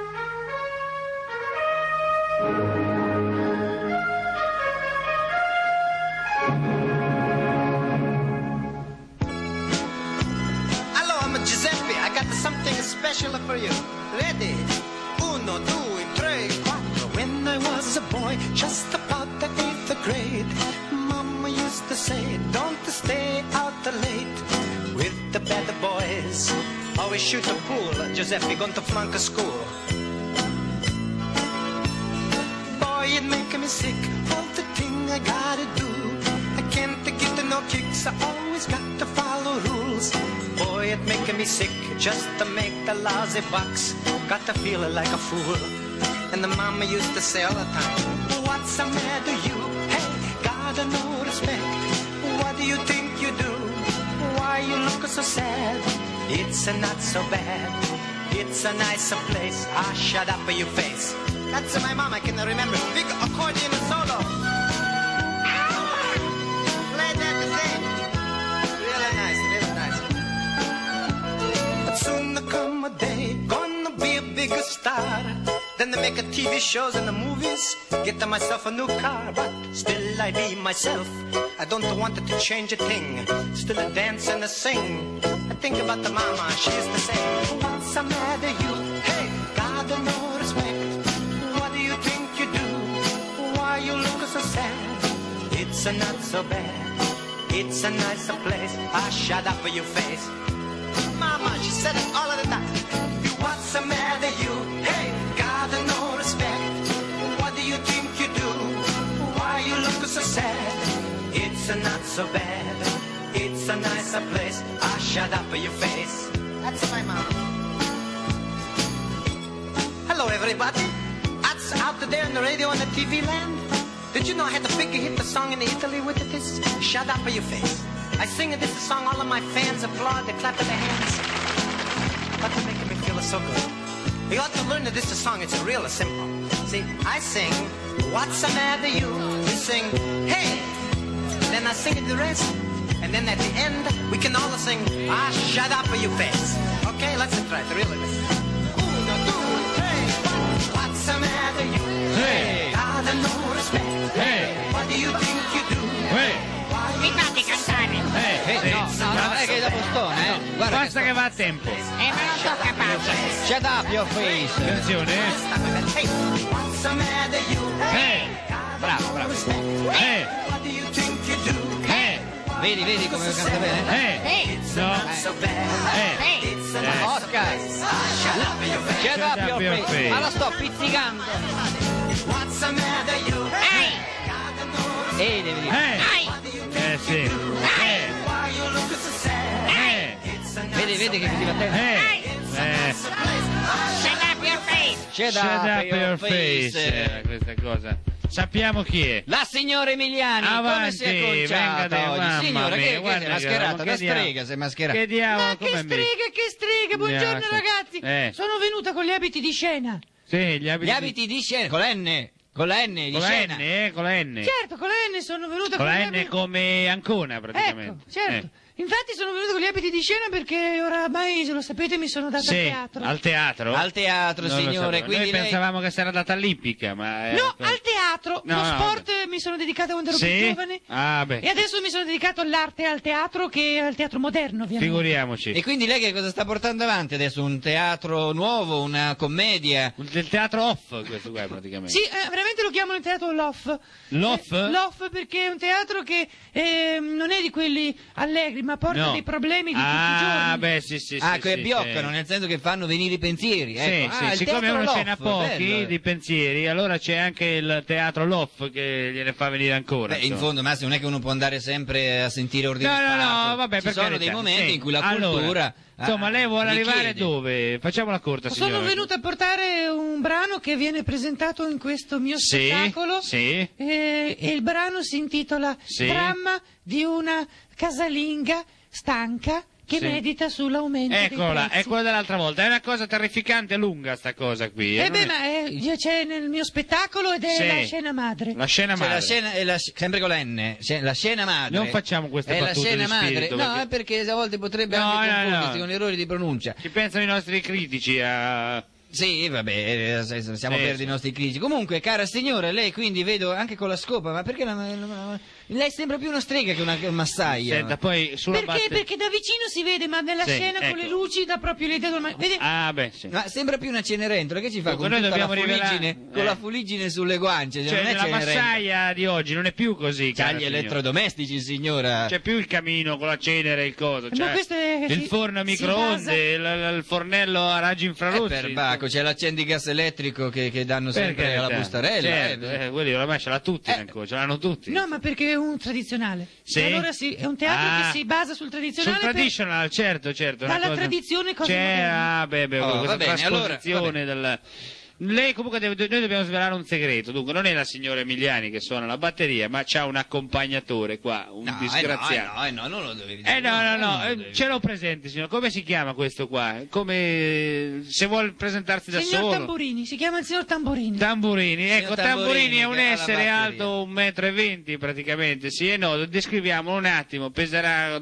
Hello, I'm Giuseppe, I got something special for you. Ready? 1, 2, 3, 4. When I was a boy, just about the 8th grade, Mama used to say, don't stay out late with the bad boys. Always shoot a pool, Giuseppe, going to flunk a school. Boy, it make me sick, all the thing I gotta do. I can't get no kicks, I always got to follow rules. Boy, it make me sick, just to make the lousy bucks. Got to feel like a fool. And the mama used to say all the time, what's the matter you? Hey, gotta no respect. What do you think you do? Why you look so sad? It's not so bad. It's a nicer place. Ah, shut up your face. That's my mom, I can remember. Big accordion solo. Play that thing. Really nice, really nice. But soon there come a day, gonna be a big star. Then they make a TV shows and the movies. Get myself a new car, but still I be myself. I don't want it to change a thing. Still I dance and I sing. I think about the mama, she used to say, what's the matter you? Hey, God, no respect. What do you think you do? Why you look so sad? It's not so bad. It's a nicer place. Ah, shut up your face. Mama, she said it all of the time. What's the matter you? Hey, God, no respect. What do you think you do? Why you look so sad? It's not so bad. It's a nicer place. Ah, shut up your face. That's my mom. Hello, everybody. That's out there on the radio and the TV land. Did you know I had the big hit the song in Italy with this? Shut up your face. I sing this song, all of my fans applaud, they clap their hands. But they're making me feel so good. You ought to learn that this song, it's real simple. See, I sing, what's the matter you? You sing, hey. Then I sing the rest. And then at the end, we can all sing, ah, shut up your face. Okay, let's try it, really. 1, 2, 3, 4. What's the matter you? Hey. God, no respect. Hey. What do you think you do? Hey. Mi fate cantare? No, è che è da postone, eh. Guarda Basta che va a tempo. Ma non sono capace. Shut up your face. Attenzione. Hey, what's the matter you? Hey. Bravo, bravo. Hey. What do you think you do? Hey. Vedi come canta bene? Hey. No. So bad. Hey. It's a Oscar. Shut up your face. Shut up your face. Ma la sto pizzicando. What's the matter you? Devi dire. Sì. Why you look so sad? Vedi che mi divertente. Shut up your face. Shut up your face. Questa cosa. Sappiamo chi è. La signora Emiliani, Avanti, come si è conciata venga oggi? mamma Signora, mia, che guarda si è mascherata da strega, si è mascherata. Che diavolo, Ma che strega, buongiorno ragazzi. Sono venuta con gli abiti di scena. Sì, Gli abiti di scena, con la N di con la scena. N, con la N. Certo, con la N sono venuta Con con la gli N abiti... come Ancona, praticamente. Ecco, certo. Infatti sono venuta con gli abiti di scena perché oramai, se lo sapete, mi sono data Sì, al teatro. al teatro? Al teatro, Non lo signore, sapevo. quindi Noi lei... pensavamo che si era data all'ippica, ma... No, al teatro. No, Lo no, sport mi sono dedicata quando ero più giovane. Ah, beh. E adesso mi sono dedicato all'arte e al teatro, che è al teatro moderno, ovviamente. Figuriamoci. E quindi lei che cosa sta portando avanti adesso? Un teatro nuovo, una commedia? Il teatro off, questo qua, praticamente. Sì, veramente lo chiamano il teatro Loff. L'off? L'off perché è un teatro che non è di quelli allegri, ma porta dei problemi di tutti i giorni. Ah, beh, sì. Che sì, bioccano, nel senso che fanno venire i pensieri. Ecco. Sì, il siccome teatro uno ce Loff, n'ha pochi bello. di pensieri, allora c'è anche il teatro Loff che gliene fa venire ancora. Beh, in fondo, Massimo, non è che uno può andare sempre a sentire ordini No, vabbè, Ci per sono carità, dei momenti sì. in cui la Allora, cultura... insomma, lei vuole arrivare richiede. dove? Facciamola corta, signora. Sono venuta a portare un brano che viene presentato in questo mio spettacolo. Sì. E il brano si intitola Sì. Dramma di una casalinga stanca che Sì. medita sull'aumento Eccola, dei prezzi. è quella dell'altra volta. È una cosa terrificante e lunga sta cosa qui. Eh non beh, è- ma c'è nel mio spettacolo ed è Sì. la scena madre. La scena Cioè, madre. la scena, sempre con la N, la scena madre. Non facciamo queste è la battute scena di madre. spirito, No, perché- è perché a volte potrebbe No, anche no, confondersi no. con errori di pronuncia. Ci pensano i nostri critici a... Sì, vabbè, siamo Sì, per sì. i nostri critici. Comunque, cara signora, lei quindi vedo anche con la scopa, ma perché lei sembra più una strega che una massaia. Senta, poi sulla Perché? Perché da vicino si vede, ma nella Sì, scena con ecco. le luci dà proprio l'idea del... Vede? Ah, beh, sì. Ma sembra più una Cenerentola, che ci fa Dunque, con noi tutta la dobbiamo rivelare- fuliggine, con la fuliggine sulle guance? Cioè, non è la Cenerentola. massaia di oggi non è più così, C'ha cara gli signora. elettrodomestici, signora. C'è più il camino con la cenere e il coso. Ma Cioè, questo è- il si- forno a si microonde, il fornello a raggi infrarossi. Per Bacco, c'è l'accendigas elettrico che danno Per sempre alla carità. bustarella. Certo, quelli oramai ce l'ha tutti ancora, ce l'hanno tutti. No, ma perché è un tradizionale. Sì? E allora sì, è un teatro Ah. che si basa sul tradizionale. Sul traditional, certo. Una Dalla cosa... tradizione cose C'è, moderne. Oh, questa va bene, allora, trasposizione del... Lei comunque noi dobbiamo svelare un segreto, dunque non è la signora Emiliani che suona la batteria, ma c'ha un accompagnatore qua, un disgraziato. No, non lo dovevi No, non lo dovevi ce l'ho presente, signor. Come si chiama questo qua? Come se vuole presentarsi da Signor solo? Tamburini, si chiama il signor Tamburini. Tamburini, ecco, Tamburini è un che ha la essere batteria. alto 1,20 m praticamente, sì e no, descriviamolo un attimo, peserà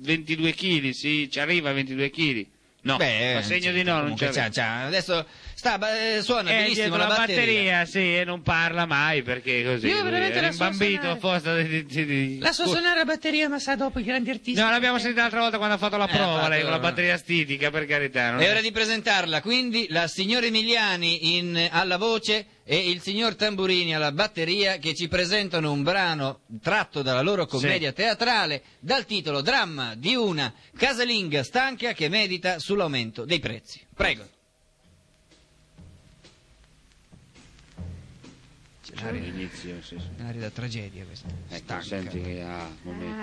22 kg, sì, ci arriva a 22 kg. No, fa segno di no, non c'è. Adesso suona benissimo dietro la la batteria. sì, e non parla mai perché così. Io veramente è la so imbambito suonare. apposta di... La so suonare a batteria, ma sa dopo i grandi artisti. No, l'abbiamo sentita l'altra volta quando ha fatto la prova, fatto- lei con la batteria stitica, per carità. non È ora di presentarla, quindi la signora Emiliani alla voce e il signor Tamburini alla batteria, che ci presentano un brano tratto dalla loro commedia teatrale dal titolo Dramma di una casalinga stanca che medita sull'aumento dei prezzi. Prego. All'inizio, sì. Un'aria da tragedia questa. Ecco, Stanca. senti che ha momenti.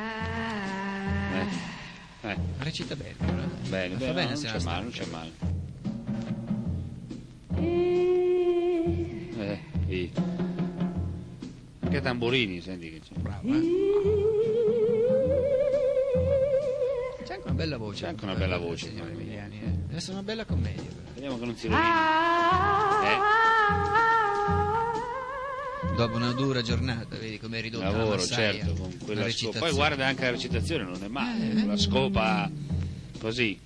Recita bene, però. Bene, Fa bene, bene non se c'è la male, non stanca. c'è male. Anche Tamburini, senti che c'è. Bravo, C'è anche una bella voce. C'è anche una bella voce. Signora Emiliani, Deve essere una bella commedia. Però. Vediamo che non si rovini. Dopo una dura giornata, vedi come è ridotta la Lavoro, massaia, certo, con la quella scopa. recitazione. Poi guarda anche la recitazione, non è male. La scopa così.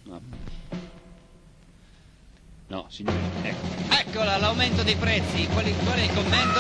No, signore, ecco. Eccola, l'aumento dei prezzi. Qual è il commento?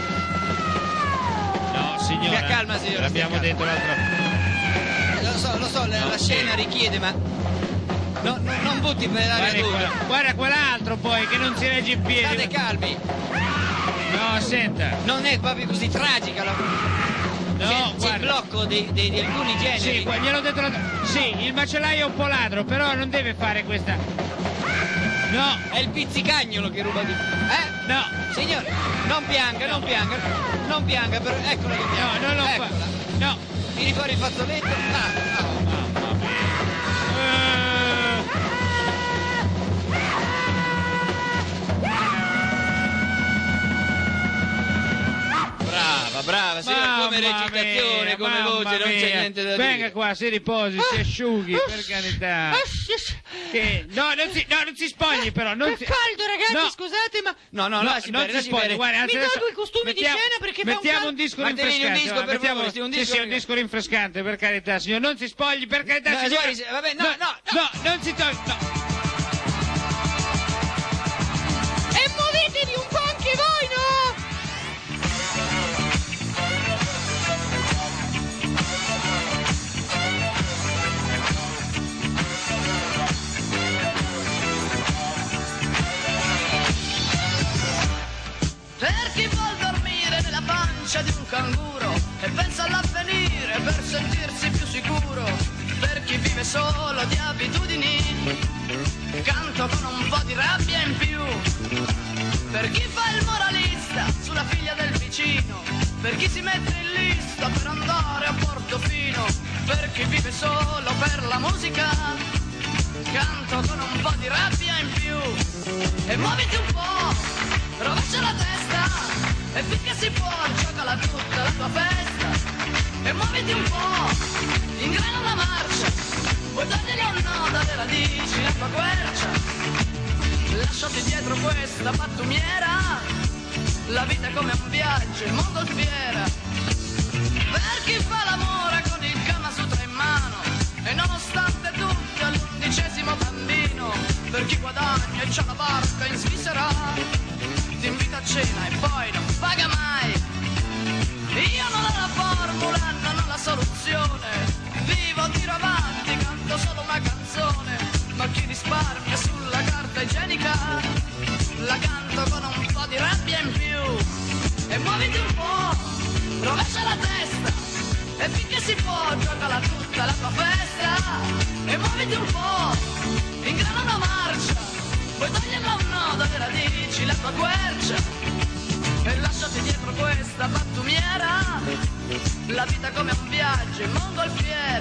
No, signora. Stia calma, signora. L'abbiamo stia detto l'altra Lo so, la scena richiede, ma non butti per aria dura. Guarda quell'altro poi che non si regge in piedi. State calmi. No, senta. Non è proprio così tragica la... No, c'è il blocco di alcuni generi. Sì, gliel'ho detto sì, il macellaio è un po' ladro, però non deve fare questa. No, è il pizzicagnolo che ruba di... No, signore, non pianga, però eccola che pianga. No, non lo fa. No. Vieni fuori il fazzoletto. Mamma mia. recitazione, come voce, non c'è niente da dire. Venga qua, si riposi, si asciughi, per carità. No, non si spogli però. Fa caldo, ragazzi, scusate, ma... No, non si spogli, guarda, mi tolgo i costumi di scena perché fa un mettiamo caldo. un disco Martellini, rinfrescante. un disco per favore, sì, un disco rinfrescante, per carità, signor. Non si spogli, per carità, No, signor. vabbè, no, non si togli, no. E muovetevi un po' anche voi, no? Per chi vuol dormire nella pancia di un canguro e pensa all'avvenire per sentirsi più sicuro, per chi vive solo di abitudini, canto con un po' di rabbia in più, per chi fa il moralista sulla figlia del vicino, per chi si mette in lista per andare a Portofino, per chi vive solo per la musica, canto con un po' di rabbia in più. E muoviti un po', rovescia la testa, e finché si può giocala tutta la tua festa. E muoviti un po', ingrana la marcia, puoi togliere un nodo alle radici la tua quercia. Lasciati dietro questa pattumiera, la vita è come un viaggio in mongolfiera. Per chi fa l'amore con il Kama Sutra in mano, e nonostante tutto è l'11° bambino, per chi guadagna e c'ha la barca in Svizzera, ti invita a cena e poi non paga mai. Io non ho la formula, non ho la soluzione, vivo, tiro avanti, canto solo una canzone, ma chi risparmia sulla carta igienica, la canto con un po' di rabbia in più. E muoviti un po', rovescia la testa, e finché si può giocala tutta la tua festa. E muoviti un po', ingrana una marcia, puoi toglierla un nodo alle radici la tua quercia. E lasciati dietro questa pattumiera, la vita come un viaggio in mongolfiera.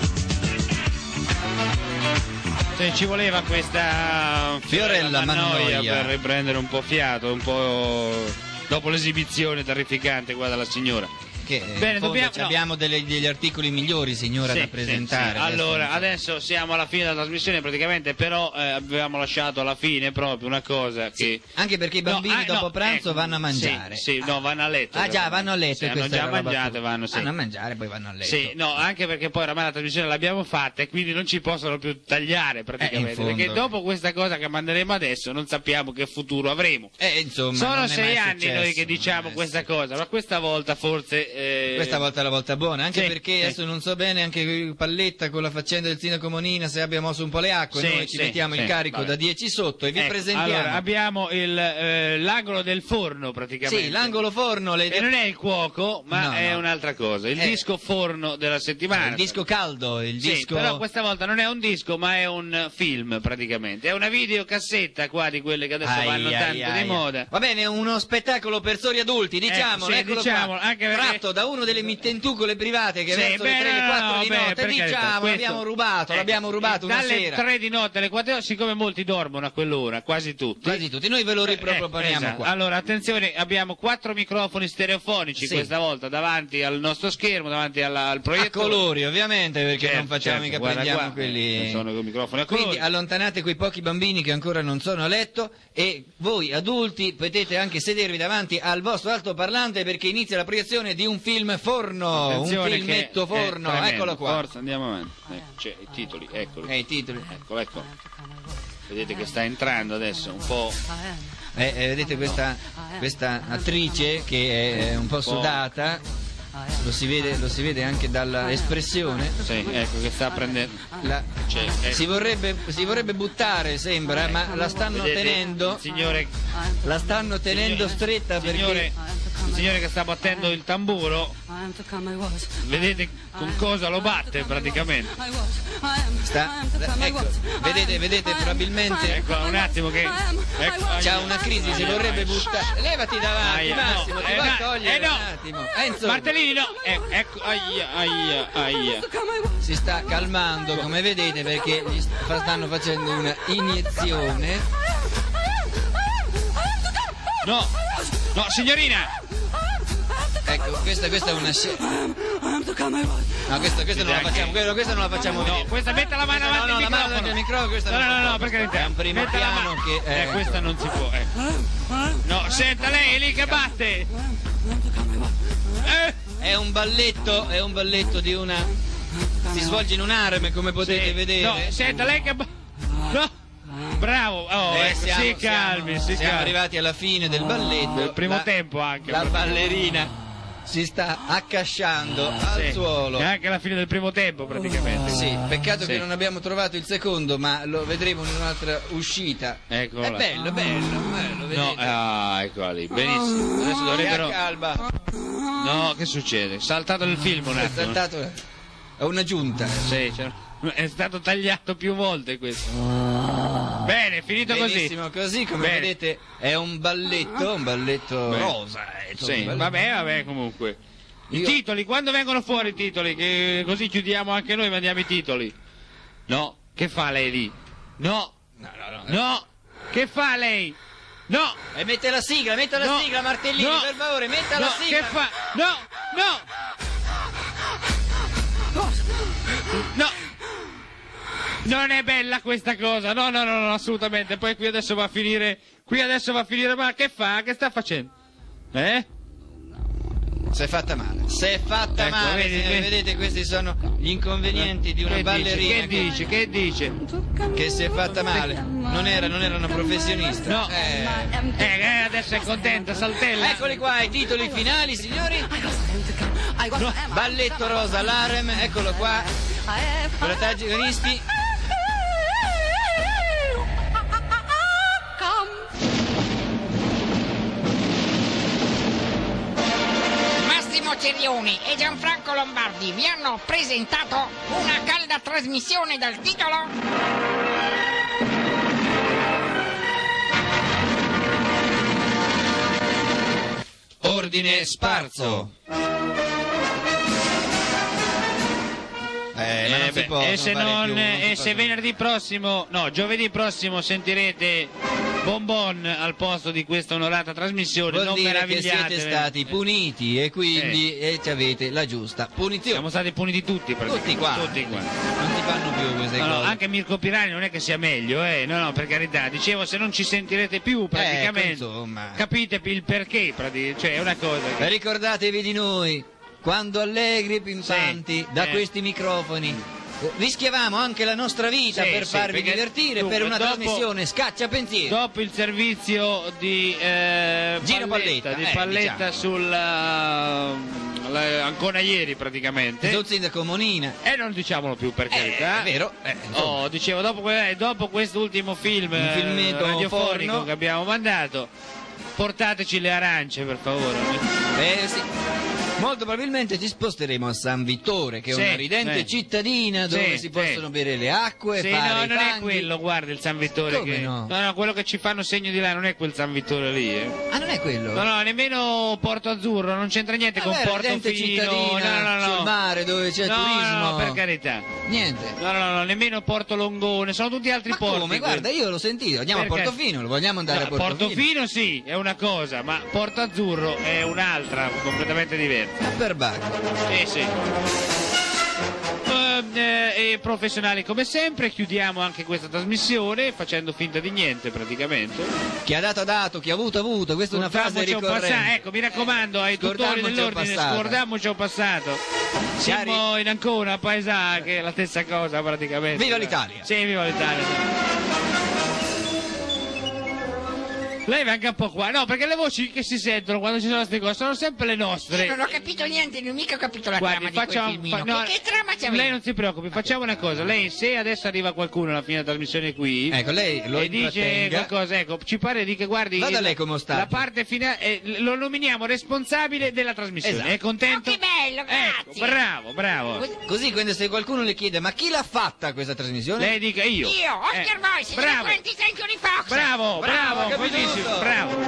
Ci voleva questa Fiorella Mannoia per riprendere un po' fiato, un po' dopo l'esibizione terrificante qua dalla signora. Che Bene, abbiamo degli articoli migliori, signora, da presentare. Sì. Allora, adesso siamo alla fine della trasmissione praticamente, però avevamo lasciato alla fine proprio una cosa che... Anche perché i bambini dopo pranzo vanno a mangiare. Vanno a letto. Ah già, vanno a letto. Hanno già mangiato, vanno a mangiare, poi vanno a letto. Sì, no, anche perché poi oramai la trasmissione l'abbiamo fatta e quindi non ci possono più tagliare praticamente, perché dopo questa cosa che manderemo adesso non sappiamo che futuro avremo. Insomma, sono 6 anni noi che diciamo questa cosa, ma questa volta forse... Questa volta è la volta buona, anche perché adesso non so bene anche Palletta con la faccenda del sindaco Monina se abbia mosso un po' le acque, noi ci mettiamo il carico da 10 sotto e vi presentiamo. Allora, abbiamo l'angolo del forno praticamente. Sì, l'angolo forno. E non è il cuoco, ma è un'altra cosa, il disco forno della settimana. Il disco caldo, il disco... però questa volta non è un disco, ma è un film praticamente, è una videocassetta qua di quelle che adesso vanno tanto di moda. Va bene, uno spettacolo per soli adulti, diciamolo, eccolo qua. Anche perché... tratto da uno delle mittentucole private che verso le 3 e le 4 di notte, diciamo, l'abbiamo rubato una sera. Dalle 3 di notte alle 4, siccome molti dormono a quell'ora, quasi tutti, noi ve lo riproponiamo qua. Allora, attenzione, abbiamo 4 microfoni stereofonici questa volta davanti al nostro schermo, davanti al proiettore. A colori, ovviamente, perché non facciamo mica prendiamo quelli... sono con microfoni a colori. Quindi allontanate quei pochi bambini che ancora non sono a letto e voi adulti potete anche sedervi davanti al vostro altoparlante perché inizia la proiezione di un film forno, attenzione, un filmetto forno, eccolo qua. Forza, andiamo avanti. C'è i titoli, eccoli. I titoli. Ecco. Vedete che sta entrando adesso, un po'. Vedete questa attrice che è un po' sudata. Lo si vede anche dall'espressione. Sì, ecco che sta prendendo. Si vorrebbe buttare, sembra, ma la stanno tenendo. Signore, la stanno tenendo stretta perché. Il signore che sta battendo il tamburo, vedete con cosa lo batte praticamente. Ecco, vedete probabilmente. Ecco, un attimo che. C'ha una crisi, si vorrebbe buttare. Levati davanti, Massimo, ti vuoi togliere un attimo. Martellini, no! Ecco, aia. Si sta calmando, come vedete, perché gli stanno facendo una iniezione. No, signorina! Ecco, questa è una scena. No, questa non la facciamo, questa non la facciamo vedere. No, questa metta la mano avanti al la mano microfono. davanti al microfono, questa non si può. No, perché è un primo metta la piano mano. che Questa non si può, No, senta lei è lì che batte. È un balletto di una. Si svolge in un harem, come potete vedere. No, senta lei che no. Bravo, si calmi. Siamo arrivati alla fine del balletto. Del primo tempo anche. La ballerina si sta accasciando al suolo. E anche alla fine del primo tempo praticamente. Sì, peccato che non abbiamo trovato il secondo, ma lo vedremo in un'altra uscita. Eccola. È bello, vedete. No, eccola lì, benissimo. Adesso dovrebbero. Calba. No, che succede? Saltato il film un attimo. È saltato. È una giunta. Sì, è stato tagliato più volte questo. Bene, finito benissimo, così come vedete è un balletto rosa. Sì, vabbè, comunque. I titoli, quando vengono fuori i titoli? Che così chiudiamo anche noi, mandiamo i titoli. No, che fa lei lì? No, che fa lei? No! E mette la sigla, Martellini, per favore, metta la sigla! Che fa? No! Non è bella questa cosa, no, assolutamente. Poi qui adesso va a finire, ma che fa? Che sta facendo? Si è fatta male, male, vedete, questi sono gli inconvenienti di una ballerina. Che dice? Che si è fatta male, non era una professionista. No, adesso è contenta, saltella. Eccoli qua, i titoli finali, signori. Balletto rosa, l'harem, eccolo qua, protagonisti. Massimo Cerioni e Gianfranco Lombardi vi hanno presentato una calda trasmissione dal titolo Ordine Sparso. Se venerdì prossimo, giovedì prossimo sentirete Bonbon al posto di questa onorata trasmissione, vuol non dire meravigliatevi. che siete stati puniti e quindi avete la giusta punizione. Siamo stati puniti tutti qua. Non ti fanno più queste cose. Anche Mirko Pirani non è che sia meglio, no, per carità. Dicevo, se non ci sentirete più praticamente, capite il perché, cioè è una cosa che... Ricordatevi di noi, quando allegri e pimpanti da questi microfoni rischiavamo anche la nostra vita per farvi divertire, per una trasmissione scaccia pensieri. Dopo il servizio di Gino Palletta, Palletta sul ancora ieri praticamente. Sul sindaco Monina. E non diciamolo più per carità. È vero. Dicevo, dopo quest'ultimo film radiofonico che abbiamo mandato, portateci le arance per favore. Sì. Molto probabilmente ci sposteremo a San Vittore, che è una ridente cittadina dove si possono bere le acque, fare non è quello, guarda, il San Vittore. Come no? No, quello che ci fanno segno di là non è quel San Vittore lì. Ah, non è quello? No, nemmeno Porto Azzurro, non c'entra niente con Porto Fino. Cittadina sul mare dove c'è turismo. No, per carità. Niente. No, nemmeno Porto Longone, sono tutti altri porti. Come? Guarda, io l'ho sentito, andiamo a Portofino, lo vogliamo andare a Portofino? Portofino sì, è una cosa, ma Porto Azzurro è un'altra, completamente diversa. Per Bacco. Sì. E professionali come sempre, chiudiamo anche questa trasmissione facendo finta di niente praticamente. Chi ha dato ha dato, chi ha avuto, questa è una frase ricorrente. Ecco, mi raccomando ai tutori dell'ordine, scordiamoci un passato. Siamo in Ancona, paesà, che è la stessa cosa praticamente. Viva l'Italia! Sì, viva l'Italia! Lei venga un po' qua, no, perché le voci che si sentono quando ci sono queste cose sono sempre le nostre. Io non ho capito niente, non mica ho capito la trama di quel filmino. Che trama c'è? Lei non si preoccupi, facciamo una cosa, lei se adesso arriva qualcuno alla fine della trasmissione qui, ecco, lei lo e dice qualcosa, ecco, ci pare di che guardi lei come ostaggio. La parte finale, lo nominiamo responsabile della trasmissione. Esatto. È contento? Che bello, grazie. Ecco, bravo. Così quando se qualcuno le chiede ma chi l'ha fatta questa trasmissione? Lei dica io. Oscar Voice, bravo. 46 di Fox. Bravo, benissimo, bravo.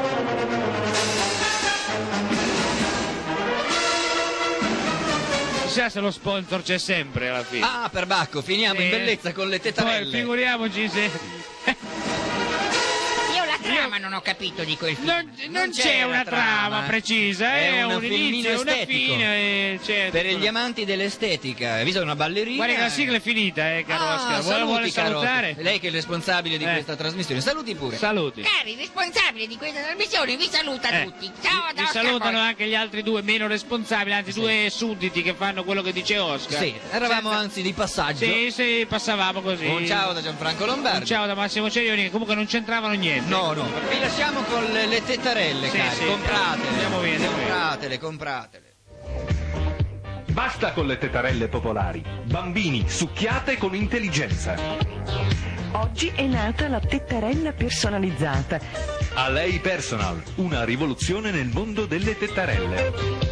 Chissà se lo sponsor c'è sempre alla fine. Ah, per Bacco, finiamo in bellezza con le tettarelle. Poi figuriamoci se... Io trama non ho capito di quel film? Non c'è una trama precisa, è un inizio, una fine. Per gli amanti dell'estetica, hai visto una ballerina? Guarda che la sigla è finita, caro Oscar. Vuole salutare? Lei che è il responsabile di questa trasmissione, saluti pure. Saluti. Cari, responsabile di questa trasmissione, vi saluta tutti. Ciao da Vi Oscar salutano Cola. anche gli altri due meno responsabili, anzi due sudditi che fanno quello che dice Oscar. Sì, eravamo anzi di passaggio. Sì, passavamo così. Un ciao da Gianfranco Lombardi. Un ciao da Massimo Cerioni, che comunque non c'entravano niente. No. Vi lasciamo con le tettarelle, cari. Sì. Compratele. Andiamo via. Compratele. Basta con le tettarelle popolari. Bambini, succhiate con intelligenza. Oggi è nata la tettarella personalizzata. A lei Personal, una rivoluzione nel mondo delle tettarelle.